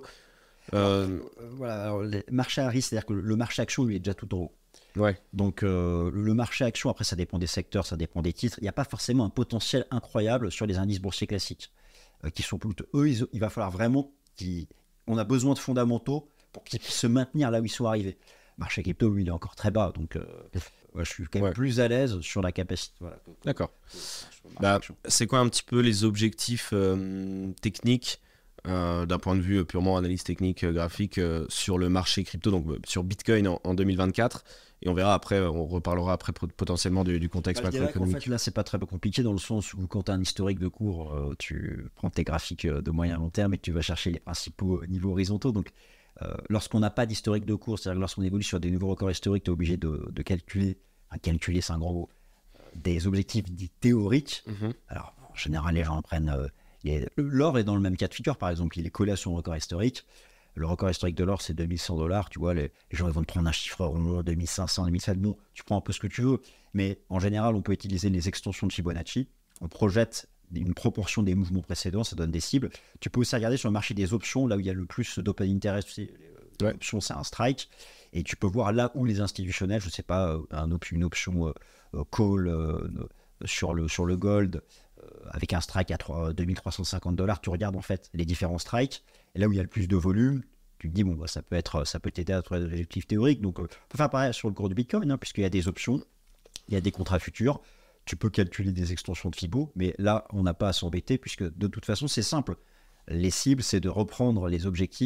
Euh, Euh, voilà, alors, les marchés à risque, c'est-à-dire que le marché action, lui, est déjà tout en haut. ouais, Donc, euh, le marché action, après, ça dépend des secteurs, ça dépend des titres. Il n'y a pas forcément un potentiel incroyable sur les indices boursiers classiques, euh, qui sont plutôt. Eux, ils- il va falloir vraiment qu'on a besoin de fondamentaux pour qu'ils puissent se maintenir là où ils sont arrivés. Le marché crypto, lui, il est encore très bas. Donc, euh, ouais, je suis quand même Ouais. plus à l'aise sur la capacité. Voilà, que- d'accord. que sur le marché Bah, action. c'est quoi un petit peu les objectifs euh, techniques euh, d'un point de vue purement analyse technique euh, graphique euh, sur le marché crypto, donc euh, sur Bitcoin en, en deux mille vingt-quatre, et on verra après, on reparlera après pot- potentiellement du, du contexte Bah, je dirais qu'en macroéconomique. fait, là, c'est pas très compliqué dans le sens où, quand tu as un historique de cours, euh, tu prends tes graphiques euh, de moyen long terme et tu vas chercher les principaux euh, niveaux horizontaux. Donc, euh, lorsqu'on n'a pas d'historique de cours, c'est-à-dire que lorsqu'on évolue sur des nouveaux records historiques, tu es obligé de, de calculer, enfin, calculer, c'est un grand mot, euh, des objectifs dits théoriques. Mhm. Alors, en général, les gens prennent. euh, les- l'or est dans le même cas de figure, par exemple, il est collé à son record historique. Le record historique de l'or, c'est deux mille cent dollars. Tu vois, les, les gens ils vont te prendre un chiffre rond, deux mille cinq cents, deux mille sept cents. Bon, tu prends un peu ce que tu veux. Mais en général, on peut utiliser les extensions de Fibonacci. On projette une proportion des mouvements précédents, ça donne des cibles. Tu peux aussi regarder sur le marché des options, là où il y a le plus d'open interest. Tu sais, Ouais. l'option, c'est un strike. Et tu peux voir là où les institutionnels, je ne sais pas, un op- une option euh, euh, call euh, sur, le, sur le gold, euh, avec un strike à trois- deux mille trois cent cinquante dollars, tu regardes en fait les différents strikes. Et là où il y a le plus de volume, tu te dis, bon, bah, ça peut être, ça peut t'aider à trouver des objectifs théoriques. Donc, euh, on peut faire pareil sur le cours du Bitcoin, hein, puisqu'il y a des options, il y a des contrats futurs. Tu peux calculer des extensions de Fibo, mais là, on n'a pas à s'embêter, puisque de toute façon, c'est simple. Les cibles, c'est de reprendre les objectifs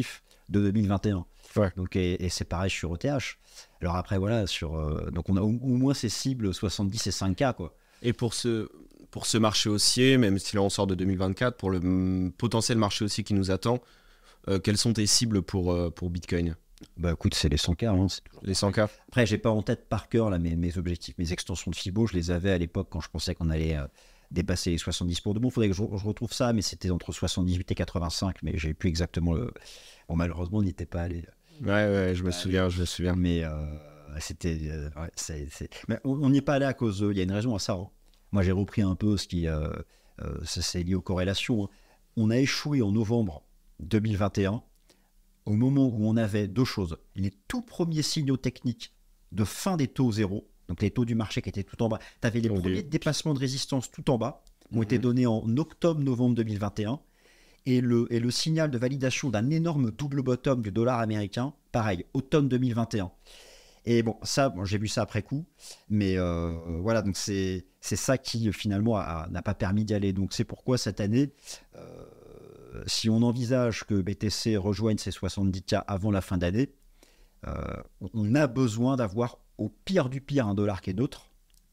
de deux mille vingt et un. Ouais. Donc, et, et c'est pareil sur E T H. Alors après, voilà, sur, euh, donc on a au, au moins ces cibles soixante-dix et cinq K, quoi. Et pour ce, pour ce marché haussier, même si là on sort de deux mille vingt-quatre, pour le mm, potentiel marché haussier qui nous attend, euh, quelles sont tes cibles pour, euh, pour Bitcoin? Bah écoute, c'est les cent K, hein, c'est toujours... Les cent K? Après, j'ai pas en tête par cœur là, mes, mes objectifs, mes extensions de Fibo, je les avais à l'époque quand je pensais qu'on allait euh, dépasser les soixante-dix pour de bon. Il faudrait que je, je retrouve ça, mais c'était entre soixante-dix-huit et quatre-vingt-cinq, mais j'ai plus exactement le... Bon, malheureusement, on n'y était pas allé. Ouais, ouais, je me Bah, souviens, je me souviens. Mais euh, c'était... euh, ouais, c'est, c'est... Mais on n'y est pas allé à cause... Il y a une raison à ça. Hein. Moi, j'ai repris un peu ce qui... Euh, euh, ça, c'est lié aux corrélations. Hein. On a échoué en novembre deux mille vingt et un, au moment où on avait deux choses. Les tout premiers signaux techniques de fin des taux zéro, donc les taux du marché qui étaient tout en bas. Tu avais les Okay. premiers dépassements de résistance tout en bas, qui ont mm-hmm. été donnés en octobre-novembre deux mille vingt et un. Et le, et le signal de validation d'un énorme double bottom du dollar américain, pareil, automne deux mille vingt et un. Et bon, ça, bon, j'ai vu ça après coup, mais euh, voilà, donc c'est, c'est ça qui finalement a, n'a pas permis d'y aller. Donc c'est pourquoi cette année, euh, si on envisage que B T C rejoigne ses soixante-dix K avant la fin d'année, euh, on a besoin d'avoir au pire du pire un dollar qui est neutre,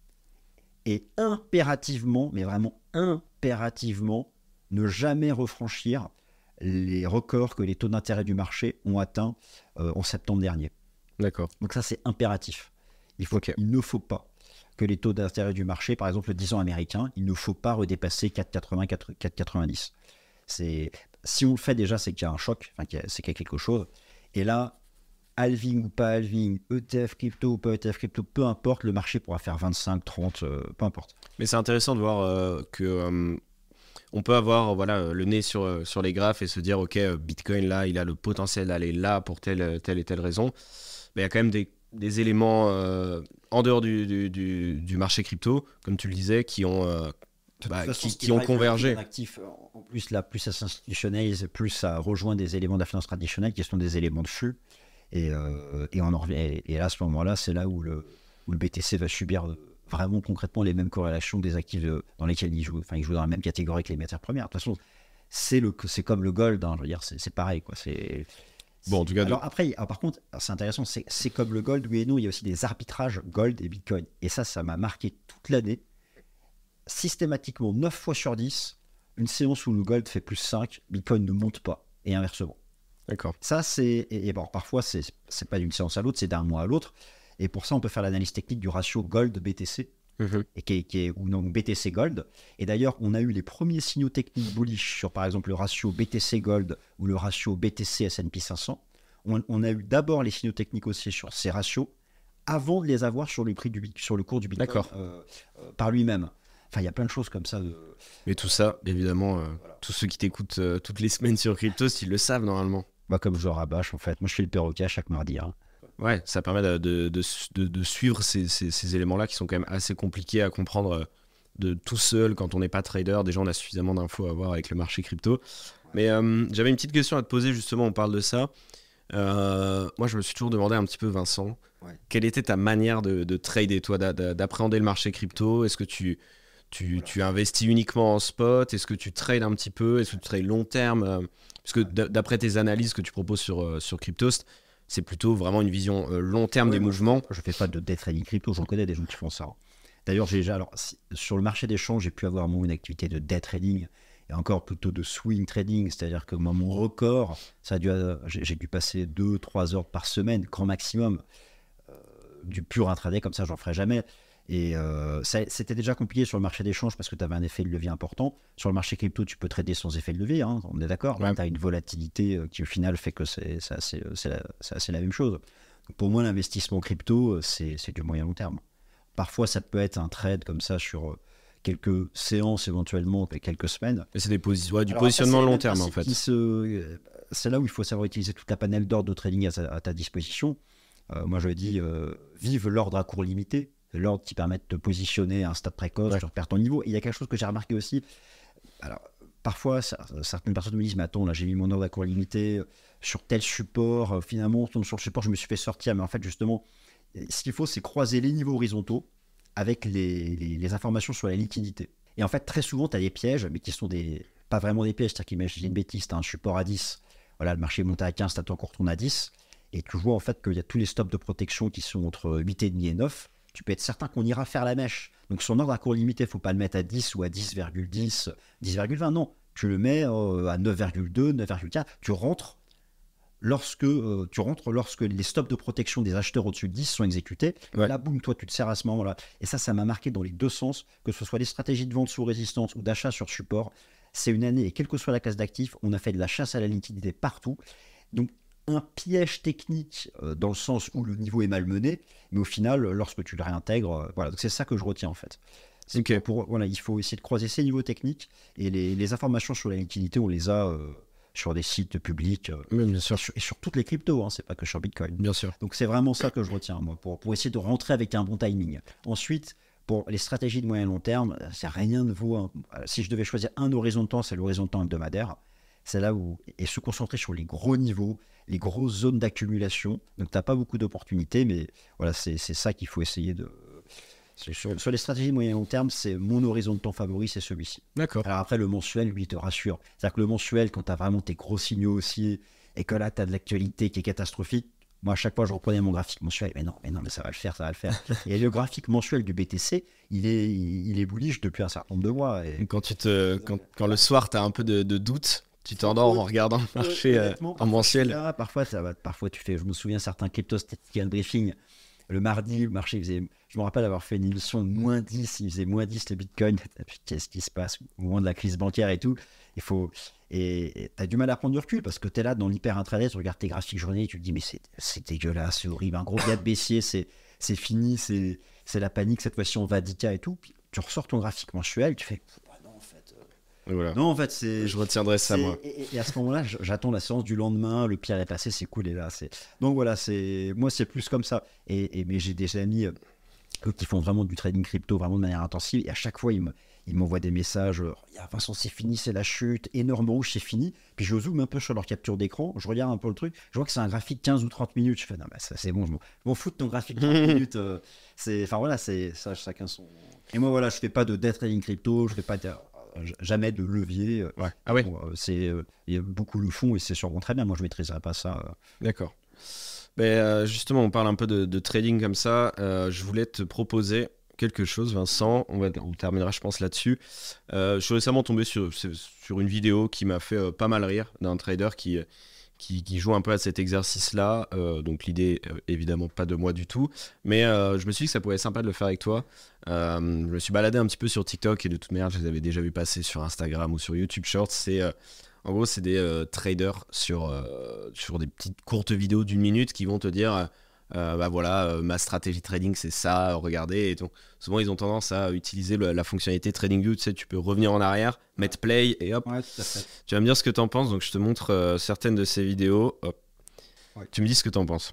et impérativement, mais vraiment impérativement, ne jamais refranchir les records que les taux d'intérêt du marché ont atteints euh, en septembre dernier. D'accord. Donc ça, c'est impératif. Il, faut, okay. il ne faut pas que les taux d'intérêt du marché, par exemple le dix ans américain, il ne faut pas redépasser quatre virgule quatre-vingts, quatre virgule quatre-vingt-dix. C'est, si on le fait déjà, c'est qu'il y a un choc, enfin, qu'il y a, c'est qu'il y a quelque chose. Et là, halving ou pas halving, E T F crypto ou pas E T F crypto, peu importe, le marché pourra faire vingt-cinq, trente, euh, peu importe. Mais c'est intéressant de voir euh, que... Euh... On peut avoir voilà, le nez sur, sur les graphes et se dire, ok, Bitcoin, là, il a le potentiel d'aller là pour telle, telle et telle raison. Mais il y a quand même des, des éléments euh, en dehors du, du, du, du marché crypto, comme tu le disais, qui ont, euh, bah, façon, qui, qui ont convergé. Actif, en plus, là, plus ça s'institutionnalise, plus ça rejoint des éléments de la finance traditionnelle qui sont des éléments de flux. Et, euh, et, on en revient, et, et là, à ce moment-là, c'est là où le, où le B T C va subir... vraiment concrètement les mêmes corrélations des actifs dans lesquels ils jouent, enfin ils jouent dans la même catégorie que les matières premières. De toute façon, c'est, le, c'est comme le gold, hein, je veux dire, c'est, c'est pareil, quoi. C'est, c'est... Bon, en tout cas, alors de... après, alors, par contre, c'est intéressant, c'est, c'est comme le gold, oui et non, il y a aussi des arbitrages gold et Bitcoin. Et ça, ça m'a marqué toute l'année. Systématiquement, neuf fois sur dix, une séance où le gold fait plus cinq, Bitcoin ne monte pas, et inversement. D'accord. Ça, c'est, et, et bon, parfois, c'est, c'est pas d'une séance à l'autre, c'est d'un mois à l'autre. Et pour ça, on peut faire l'analyse technique du ratio Gold-B T C, mmh. et qui est, qui est, ou non, B T C Gold. Et d'ailleurs, on a eu les premiers signaux techniques bullish sur, par exemple, le ratio B T C Gold ou le ratio B T C S and P cinq cents. On, on a eu d'abord les signaux techniques aussi sur ces ratios avant de les avoir sur le, prix du, sur le cours du Bitcoin euh, euh, par lui-même. Enfin, il y a plein de choses comme ça. De... Mais tout ça, évidemment, euh, voilà. Tous ceux qui t'écoutent euh, toutes les semaines sur Cryptos, ils le savent normalement. Bah, comme je rabâche, en fait. Moi, je fais le perroquet chaque mardi. Hein. Ouais, ça permet de, de, de, de, de suivre ces, ces, ces éléments-là qui sont quand même assez compliqués à comprendre de tout seul quand on n'est pas trader. Déjà, on a suffisamment d'infos à avoir avec le marché crypto. Mais euh, j'avais une petite question à te poser, justement, on parle de ça. Euh, moi, je me suis toujours demandé un petit peu, Vincent, ouais. quelle était ta manière de, de trader, toi, d'a, d'appréhender le marché crypto? Est-ce que tu, tu, voilà. tu investis uniquement en spot? Est-ce que tu trades un petit peu? Est-ce que tu trades long terme? Parce que d'après tes analyses que tu proposes sur, sur Cryptost, c'est plutôt vraiment une vision euh, long terme ouais, des mouvements. Je ne fais pas de day trading crypto, j'en connais des gens qui font ça. D'ailleurs, j'ai déjà, alors, si, sur le marché des changes, j'ai pu avoir moi, une activité de day trading et encore plutôt de swing trading, c'est-à-dire que moi, mon record, ça a dû, j'ai, j'ai dû passer deux trois heures par semaine, grand maximum, euh, du pur intraday, comme ça, j'en ferai jamais. Et euh, ça, c'était déjà compliqué sur le marché des changes parce que tu avais un effet de levier important. Sur le marché crypto, tu peux trader sans effet de levier, hein, on est d'accord. Ouais. Tu as une volatilité qui, au final, fait que c'est, c'est, assez, c'est, la, c'est assez la même chose. Donc, pour moi, l'investissement crypto, c'est, c'est du moyen long terme. Parfois, ça peut être un trade comme ça sur quelques séances, éventuellement, quelques semaines. Et c'est des posi- ouais, du Alors, positionnement après, long terme, en fait. Se, c'est là où il faut savoir utiliser toute la panel d'ordre de trading à ta, à ta disposition. Euh, moi, je dis, euh, vive l'ordre à court limité. L'ordre qui permet de te positionner à un stade précoce, ouais. tu repères ton niveau. Et il y a quelque chose que j'ai remarqué aussi. Alors, parfois, ça, certaines personnes me disent, mais attends, là, j'ai mis mon ordre à court limité sur tel support. Finalement, sur le support, je me suis fait sortir. Mais en fait, justement, ce qu'il faut, c'est croiser les niveaux horizontaux avec les, les, les informations sur la liquidité. Et en fait, très souvent, tu as des pièges, mais qui sont des, pas vraiment des pièges. C'est-à-dire qu'imagine une bêtise, tu as un support à dix. voilà, le marché est monté à quinze, t'attends qu'on retourne à dix. Et tu vois en fait qu'il y a tous les stops de protection qui sont entre huit virgule cinq et neuf. Tu peux être certain qu'on ira faire la mèche. Donc son ordre à court limité, il ne faut pas le mettre à dix ou à dix virgule dix, dix virgule vingt. Non, tu le mets euh, à neuf virgule deux, neuf virgule quatre. Tu rentres lorsque, euh, tu rentres lorsque les stops de protection des acheteurs au-dessus de dix sont exécutés. Ouais. Là, boum, toi, tu te sers à ce moment-là. Et ça, ça m'a marqué dans les deux sens, que ce soit des stratégies de vente sous résistance ou d'achat sur support. C'est une année, et quelle que soit la classe d'actifs, on a fait de la chasse à la liquidité partout. Donc, un piège technique euh, dans le sens où le niveau est malmené, mais au final, lorsque tu le réintègres, euh, voilà. Donc c'est ça que je retiens en fait. C'est okay. pour, voilà, il faut essayer de croiser ces niveaux techniques et les, les informations sur la liquidité, on les a euh, sur des sites publics euh, oui, bien sûr. Et, sur, et sur toutes les cryptos, hein, c'est pas que sur Bitcoin. Bien sûr. Donc c'est vraiment ça que je retiens moi, pour, pour essayer de rentrer avec un bon timing. Ensuite, pour les stratégies de moyen long terme, c'est rien de vaut. Hein. Si je devais choisir un horizon de temps, c'est l'horizon de temps hebdomadaire. C'est là où et se concentrer sur les gros niveaux, les grosses zones d'accumulation. Donc, tu n'as pas beaucoup d'opportunités, mais voilà, c'est ça qu'il faut essayer de. Sur, sur les stratégies de moyen et long terme, c'est mon horizon de temps favori, c'est celui-ci. D'accord. Alors après, le mensuel, lui, te rassure. C'est-à-dire que le mensuel, quand tu as vraiment tes gros signaux aussi, et que là, tu as de l'actualité qui est catastrophique, moi, à chaque fois, je reprenais mon graphique mensuel. Mais non, mais non, mais ça va le faire, ça va le faire. Et le graphique mensuel du B T C, il est, il est bullish depuis un certain nombre de mois. Et... Quand, tu te, quand, quand le soir, tu as un peu de, de doute, tu t'endors en regardant le marché euh, en mensuel. Là, parfois, ça va, parfois, tu fais. Je me souviens, certains crypto statistical briefing, le mardi, le marché faisait. Je me rappelle avoir fait une émission de moins dix, il faisait moins dix le Bitcoin. Qu'est-ce qui se passe au moment de la crise bancaire et tout? Il faut. Et tu as du mal à prendre du recul parce que tu es là dans l'hyper intraday, tu regardes tes graphiques journée et tu te dis, mais c'est dégueulasse, c'est horrible. Un gros gap baissier, c'est fini, c'est la panique. Cette fois-ci, on va à dix K et tout. Puis tu ressors ton graphique mensuel, tu fais. Voilà. Non, en fait, c'est. Je retiendrai ça, moi. Et, et à ce moment-là, j'attends la séance du lendemain, le pire est passé, c'est cool, et là, c'est. Donc voilà, c'est. Moi, c'est plus comme ça. Et, et mais j'ai des amis, eux, qui font vraiment du trading crypto, vraiment de manière intensive, et à chaque fois, ils me. Ils m'envoient des messages, ah, Vincent, c'est fini, c'est la chute, énorme rouge, c'est fini. Puis je zoome un peu sur leur capture d'écran, je regarde un peu le truc, je vois que c'est un graphique quinze ou trente minutes. Je fais, non, mais ça, c'est bon, je m'en fous de ton graphique trente minutes. Euh, enfin voilà, c'est ça, chacun son. Et moi, voilà, je fais pas de day trading crypto, je fais pas de. Jamais de levier. Ouais. Ah ouais. Bon, c'est euh, beaucoup le font et c'est sûrement très bien. Moi, je maîtriserai pas ça. Euh. D'accord. Ben, euh, justement, on parle un peu de, de trading comme ça. Euh, je voulais te proposer quelque chose, Vincent. On, va, on terminera, je pense, là-dessus. Euh, je suis récemment tombé sur, sur une vidéo qui m'a fait euh, pas mal rire d'un trader qui, qui, qui joue un peu à cet exercice-là. Euh, donc, l'idée, euh, évidemment, pas de moi du tout. Mais euh, je me suis dit que ça pourrait être sympa de le faire avec toi. Euh, je me suis baladé un petit peu sur TikTok et de toute manière, je les avais déjà vu passer sur Instagram ou sur YouTube Shorts. C'est. Euh, En gros, c'est des euh, traders sur, euh, sur des petites courtes vidéos d'une minute qui vont te dire euh, bah voilà, euh, ma stratégie trading, c'est ça, regardez. Et donc, souvent, ils ont tendance à utiliser le, la fonctionnalité TradingView. Tu sais, tu peux revenir en arrière, mettre play et hop. Ouais, tout à fait. Tu vas me dire ce que tu en penses. Donc, je te montre euh, certaines de ces vidéos. Hop. Ouais. Tu me dis ce que tu en penses.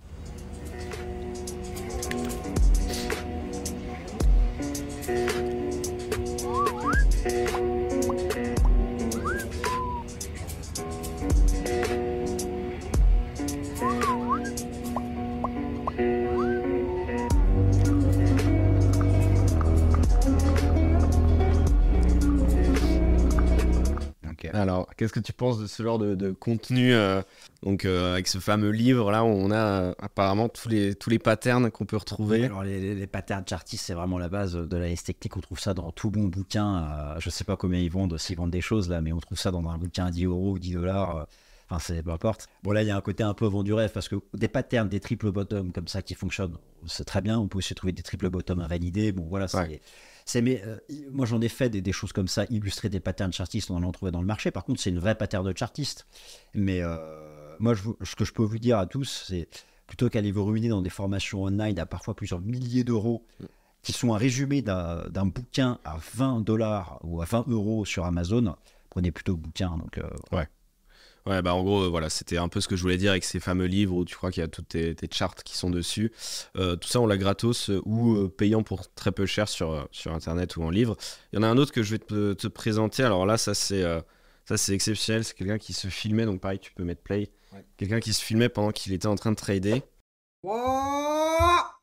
Alors, qu'est-ce que tu penses de ce genre de, de contenu euh, donc euh, avec ce fameux livre là où on a euh, apparemment tous les, tous les patterns qu'on peut retrouver. Alors les, les, les patterns chartistes, c'est vraiment la base de la technique. On trouve ça dans tout bon bouquin. Euh, je sais pas combien ils vendent, s'ils vendent des choses là, mais on trouve ça dans un bouquin à dix euros ou dix dollars. Euh, Enfin, c'est peu importe. Bon, là, il y a un côté un peu vendu rêve parce que des patterns, des triple bottom comme ça qui fonctionnent, c'est très bien. On peut aussi trouver des triple bottom invalidés. Bon, voilà, c'est. Ouais. C'est, mais euh, moi j'en ai fait des, des choses comme ça, illustrer des patterns chartistes, on en a trouvé dans le marché. Par contre, c'est une vraie pattern de chartiste. Mais euh, moi, je, ce que je peux vous dire à tous, c'est plutôt qu'aller vous ruiner dans des formations online à parfois plusieurs milliers d'euros, qui sont un résumé d'un, d'un bouquin à vingt dollars ou à vingt euros sur Amazon, prenez plutôt le bouquin. Donc, euh, ouais. Ouais, bah en gros, euh, voilà, c'était un peu ce que je voulais dire avec ces fameux livres où tu crois qu'il y a toutes tes, tes charts qui sont dessus. Euh, tout ça, on l'a gratos euh, ou euh, payant pour très peu cher sur, euh, sur Internet ou en livre. Il y en a un autre que je vais te, te présenter. Alors là, ça c'est, euh, ça, c'est exceptionnel. C'est quelqu'un qui se filmait. Donc pareil, tu peux mettre play. Ouais. Quelqu'un qui se filmait pendant qu'il était en train de trader. Wow.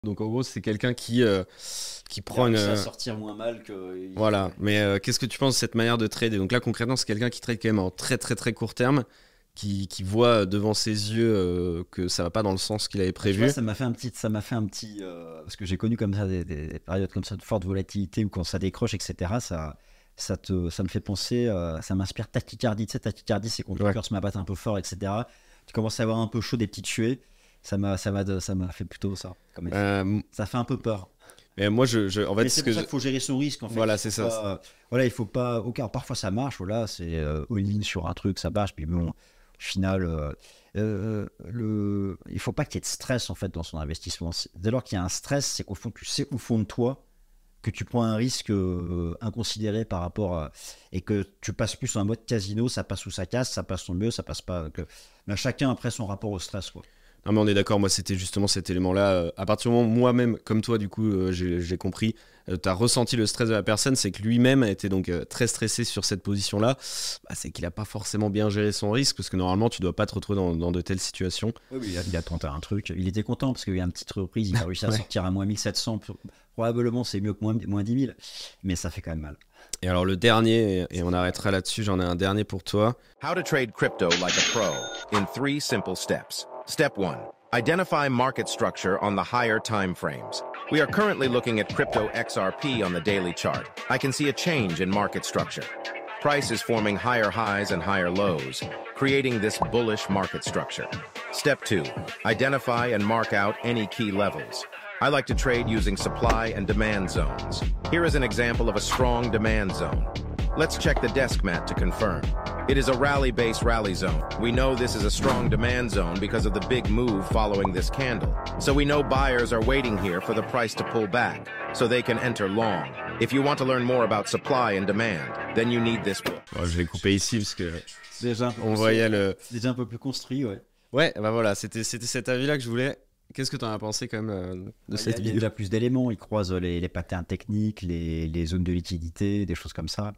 Donc en gros, c'est quelqu'un qui, euh, qui prend une... à sortir moins mal que... Voilà, mais euh, qu'est-ce que tu penses de cette manière de trader? Donc là, concrètement, c'est quelqu'un qui trade quand même en très très très court terme, qui, qui voit devant ses yeux euh, que ça va pas dans le sens qu'il avait prévu. Tu vois, ça m'a fait un petit... Ça m'a fait un petit euh, parce que j'ai connu comme ça des, des périodes comme ça de forte volatilité, ou quand ça décroche, et cetera. Ça, ça, te, ça me fait penser... Euh, ça m'inspire tachycardie. Tu sais, tachycardie, c'est quand ton Ouais. cœur se met à battre un peu fort, et cetera. Tu commences à avoir un peu chaud, des petites tuées. Ça m'a, ça m'a, ça m'a fait plutôt ça. Comme effet. Euh, Ça fait un peu peur. mais moi, je, je, en fait, Mais ce c'est que pour ça je- qu'il faut gérer son risque, en fait. Voilà, c'est Faut ça. pas- voilà, il faut pas. Ok, alors parfois ça marche, voilà, c'est euh, all-in sur un truc, ça marche, puis bon, au final, euh, euh, le... il faut pas qu'il y ait de stress, en fait, dans son investissement. C'est- Dès lors qu'il y a un stress, c'est qu'au fond, tu sais au fond de toi que tu prends un risque euh, inconsidéré par rapport à. Et que tu passes plus en mode casino, ça passe ou ça casse, ça passe au mieux, ça passe pas. Que... Mais chacun après son rapport au stress, quoi. Non mais on est d'accord, moi c'était justement cet élément-là. Euh, À partir du moment où moi-même, comme toi du coup, euh, j'ai j'ai compris, euh, tu as ressenti le stress de la personne, c'est que lui-même était donc euh, très stressé sur cette position-là. Bah, c'est qu'il n'a pas forcément bien géré son risque, parce que normalement tu dois pas te retrouver dans, dans de telles situations. Oui, oui, il a, il a tenté un truc. Il était content parce qu'il y a une petite reprise. Il a réussi à Ouais. sortir à moins mille sept cents. Probablement, c'est mieux que moins, moins dix mille. Mais ça fait quand même mal. Et alors le dernier, et on arrêtera là-dessus, j'en ai un dernier pour toi. How to trade crypto like a pro in three simple steps. Step one, identify market structure on the higher time frames. We are currently looking at crypto X R P on the daily chart. I can see a change in market structure. Price is forming higher highs and higher lows, creating this bullish market structure. Step two, identify and mark out any key levels. I like to trade using supply and demand zones. Here is an example of a strong demand zone. Let's check the desk mat to confirm. It is a rally-based rally zone. We know this is a strong demand zone because of the big move following this candle. So we know buyers are waiting here for the price to pull back, so they can enter long. If you want to learn more about supply and demand, then you need this book. Bon, je vais couper ici parce que Déjà un peu, on plus- voyait le... déjà un peu plus construit, ouais. Ouais, bah voilà, c'était c'était cet avis-là que je voulais. Qu'est-ce que tu en as pensé quand même euh, de Il y a- cette il y a vidéo? déjà plus d'éléments. Il croise les, les patterns techniques, les, les zones de liquidité, des choses comme ça.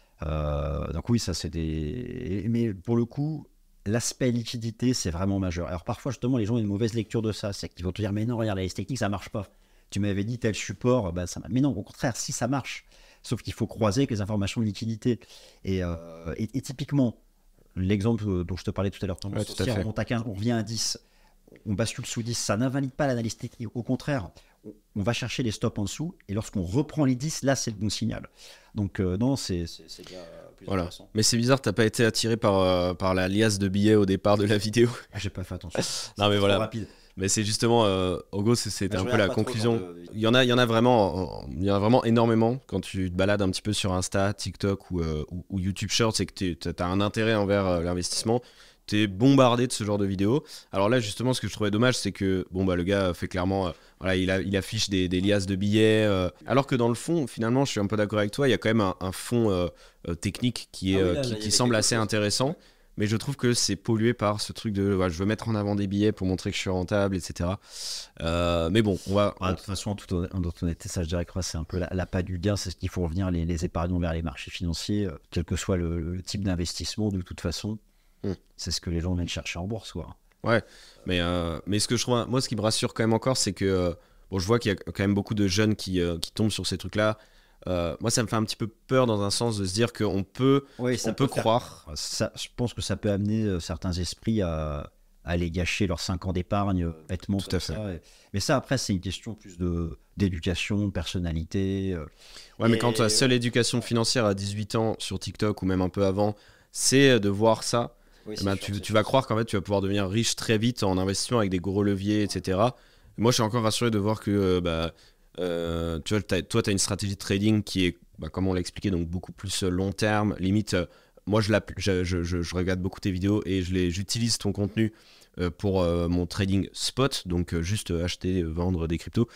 Euh, donc oui, ça c'est des... Mais pour le coup, l'aspect liquidité, c'est vraiment majeur. Alors parfois, justement, les gens ont une mauvaise lecture de ça. C'est qu'ils vont te dire, mais non, regarde, la liste technique, ça marche pas. Tu m'avais dit tel support, bah, ça... mais non, au contraire, si ça marche. Sauf qu'il faut croiser avec les informations de liquidité. Et, euh, et, et typiquement, l'exemple dont je te parlais tout à l'heure, tendance Ouais, tout à haussière, fait. on monte à quinze, on revient à dix, on bascule sous dix, ça n'invalide pas l'analyse technique. Au contraire, on- on va chercher les stops en dessous, et lorsqu'on reprend les dix, là, c'est le bon signal. Donc euh, non, c'est c'est- c'est déjà plus Voilà. intéressant. Mais c'est bizarre, t'as pas été attiré par, euh, par la liasse de billets au départ de la vidéo. Ah, j'ai pas fait attention. Non, mais C'était voilà. trop rapide. Mais c'est justement, euh, en gros, c'est- c'était Ah, je un peu la regarde pas trop conclusion. dans le- Il y en a, il y en a vraiment, euh, il y en a vraiment énormément quand tu te balades un petit peu sur Insta, TikTok ou, euh, ou, ou YouTube Shorts et que tu as un intérêt envers euh, l'investissement. Tu es bombardé de ce genre de vidéos. Alors là, justement, ce que je trouvais dommage, c'est que bon, bah, le gars fait clairement, euh, voilà, il, a, il affiche des, des liasses de billets. euh, alors que dans le fond, finalement, je suis un peu d'accord avec toi, il y a quand même un, un fond euh, euh, technique qui, est, Ah oui, euh, là, qui, là, il y qui avait semble quelque assez chose. intéressant. Mais je trouve que c'est pollué par ce truc de ouais, je veux mettre en avant des billets pour montrer que je suis rentable, et cetera. Euh, mais bon, on va. Ah, de toute façon, en toute hon- en toute honnêteté, ça, je dirais que c'est un peu la, la pas du gain, c'est ce qu'il faut revenir les, les épargnants vers les marchés financiers, euh, quel que soit le, le type d'investissement, de toute façon. Mm. C'est ce que les gens viennent chercher en bourse, quoi. Mais, euh, mais ce que je trouve, moi, ce qui me rassure quand même encore, c'est que euh, bon, je vois qu'il y a quand même beaucoup de jeunes qui, euh, qui tombent sur ces trucs-là. Euh, moi, ça me fait un petit peu peur dans un sens de se dire qu'on peut, Oui, on peut croire. Ça, je pense que ça peut amener euh, certains esprits à, à aller gâcher leurs cinq ans d'épargne euh, bêtement. Tout comme à fait. ça. Et- mais ça, après, c'est une question plus de d'éducation, de personnalité. euh. Ouais, mais Et- quand ta seule éducation financière à dix-huit ans sur TikTok ou même un peu avant, c'est de voir ça, Oui, eh ben, tu, tu vas croire qu'en fait, tu vas pouvoir devenir riche très vite en investissement avec des gros leviers, et cetera. Moi, je suis encore rassuré de voir que euh, bah, euh, tu vois, t'as- toi, tu as une stratégie de trading qui est, bah, comme on l'a expliqué, donc beaucoup plus euh, long terme. Limite, euh, moi, je, l'app- je, je, je- je regarde beaucoup tes vidéos et je les- j'utilise ton contenu euh, pour euh, mon trading spot, donc euh, juste euh, acheter, euh, vendre des cryptos.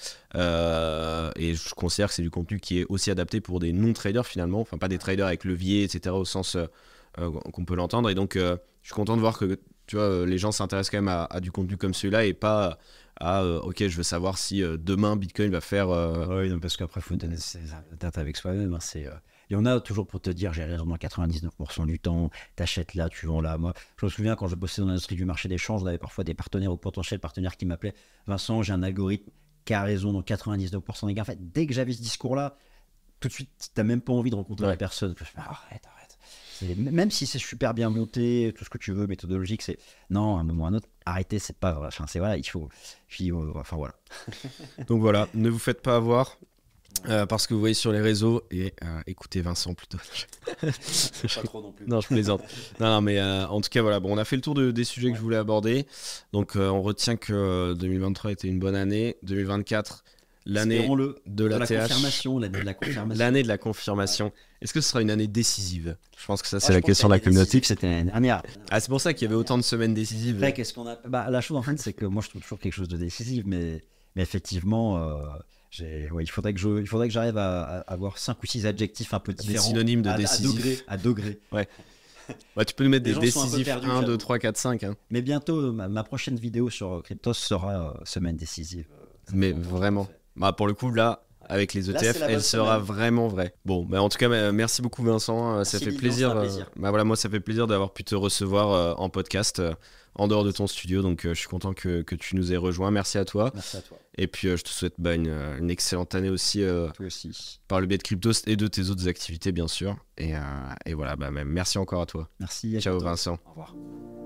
Euh, et je considère que c'est du contenu qui est aussi adapté pour des non-traders finalement, enfin pas des traders avec levier, et cetera, au sens euh, euh, qu'on peut l'entendre. Et donc, euh, je suis content de voir que tu vois, euh, les gens s'intéressent quand même à, à du contenu comme celui-là et pas à euh, ok, je veux savoir si euh, demain Bitcoin va faire. euh, Oui, non, parce qu'après, il faut donner ses dates avec soi-même. hein, c'est, euh, Il y en a toujours pour te dire, j'ai raison dans quatre-vingt-dix-neuf pour cent du temps, t'achètes là, tu vends là. Moi, je me souviens quand je bossais dans l'industrie du marché d'échange, on avait parfois des partenaires ou potentiels partenaires qui m'appelaient Vincent, j'ai un algorithme qui a raison dans quatre-vingt-dix-neuf pour cent des cas. En fait, dès que j'avais ce discours-là, tout de suite, t'as même pas envie de rencontrer Ouais. la personne. Je fais, arrête, arrête. C'est- Même si c'est super bien monté, tout ce que tu veux, méthodologique, c'est non, à un moment ou à un autre, arrêtez, c'est pas vrai. Enfin, c'est voilà, il faut. Puis, euh, enfin voilà. Donc voilà, ne vous faites pas avoir. euh, parce que vous voyez sur les réseaux et euh, écoutez Vincent plutôt. Pas trop non plus. Non, je plaisante. non, non, mais euh, en tout cas, voilà. Bon, on a fait le tour de- des sujets que je voulais aborder. Donc, euh, on retient que euh, deux mille vingt-trois était une bonne année. deux mille vingt-quatre, l'année Espérons-le. de la, la T H. confirmation, l'année de la confirmation. L'année de la confirmation. Est-ce que ce sera une année décisive? Je pense que ça, Moi, c'est je la pense question de que la l'année communauté. décisive, C'était l'année dernière. Ah, c'est pour ça qu'il y avait autant de semaines décisives. Après, qu'est-ce qu'on a bah, La chose en fait, c'est que moi, je trouve toujours quelque chose de décisif, mais, mais effectivement, euh, j'ai- ouais, il faudrait que je, il faudrait que j'arrive à, à avoir cinq ou six adjectifs un peu Des différents. synonymes de à, décisif. À degré. À degré. Bah, tu peux nous mettre Les des gens sont un peu décisifs perdus, un, deux, j'avoue. trois, quatre, cinq. Hein. Mais bientôt, ma, ma prochaine vidéo sur Cryptos sera euh, semaine décisive. Mais vraiment. Bah, pour le coup, là, avec les E Là, T F, c'est la elle bonne sera semaine. vraiment vraie. Bon, bah, en tout cas, bah, merci beaucoup Vincent. Euh, Merci, ça fait Lilian, plaisir. c'est un euh, plaisir. bah voilà, moi, ça fait plaisir d'avoir pu te recevoir euh, en podcast euh, en dehors de ton studio. Donc, euh, je suis content que, que tu nous aies rejoints. Merci à toi. Merci à toi. Et puis, euh, je te souhaite bah, une, une excellente année aussi euh, Toi aussi. par le biais de Cryptos et de tes autres activités, bien sûr. Et, euh, et voilà, bah, bah, merci encore à toi. Merci. à Ciao bientôt. Vincent. Au revoir.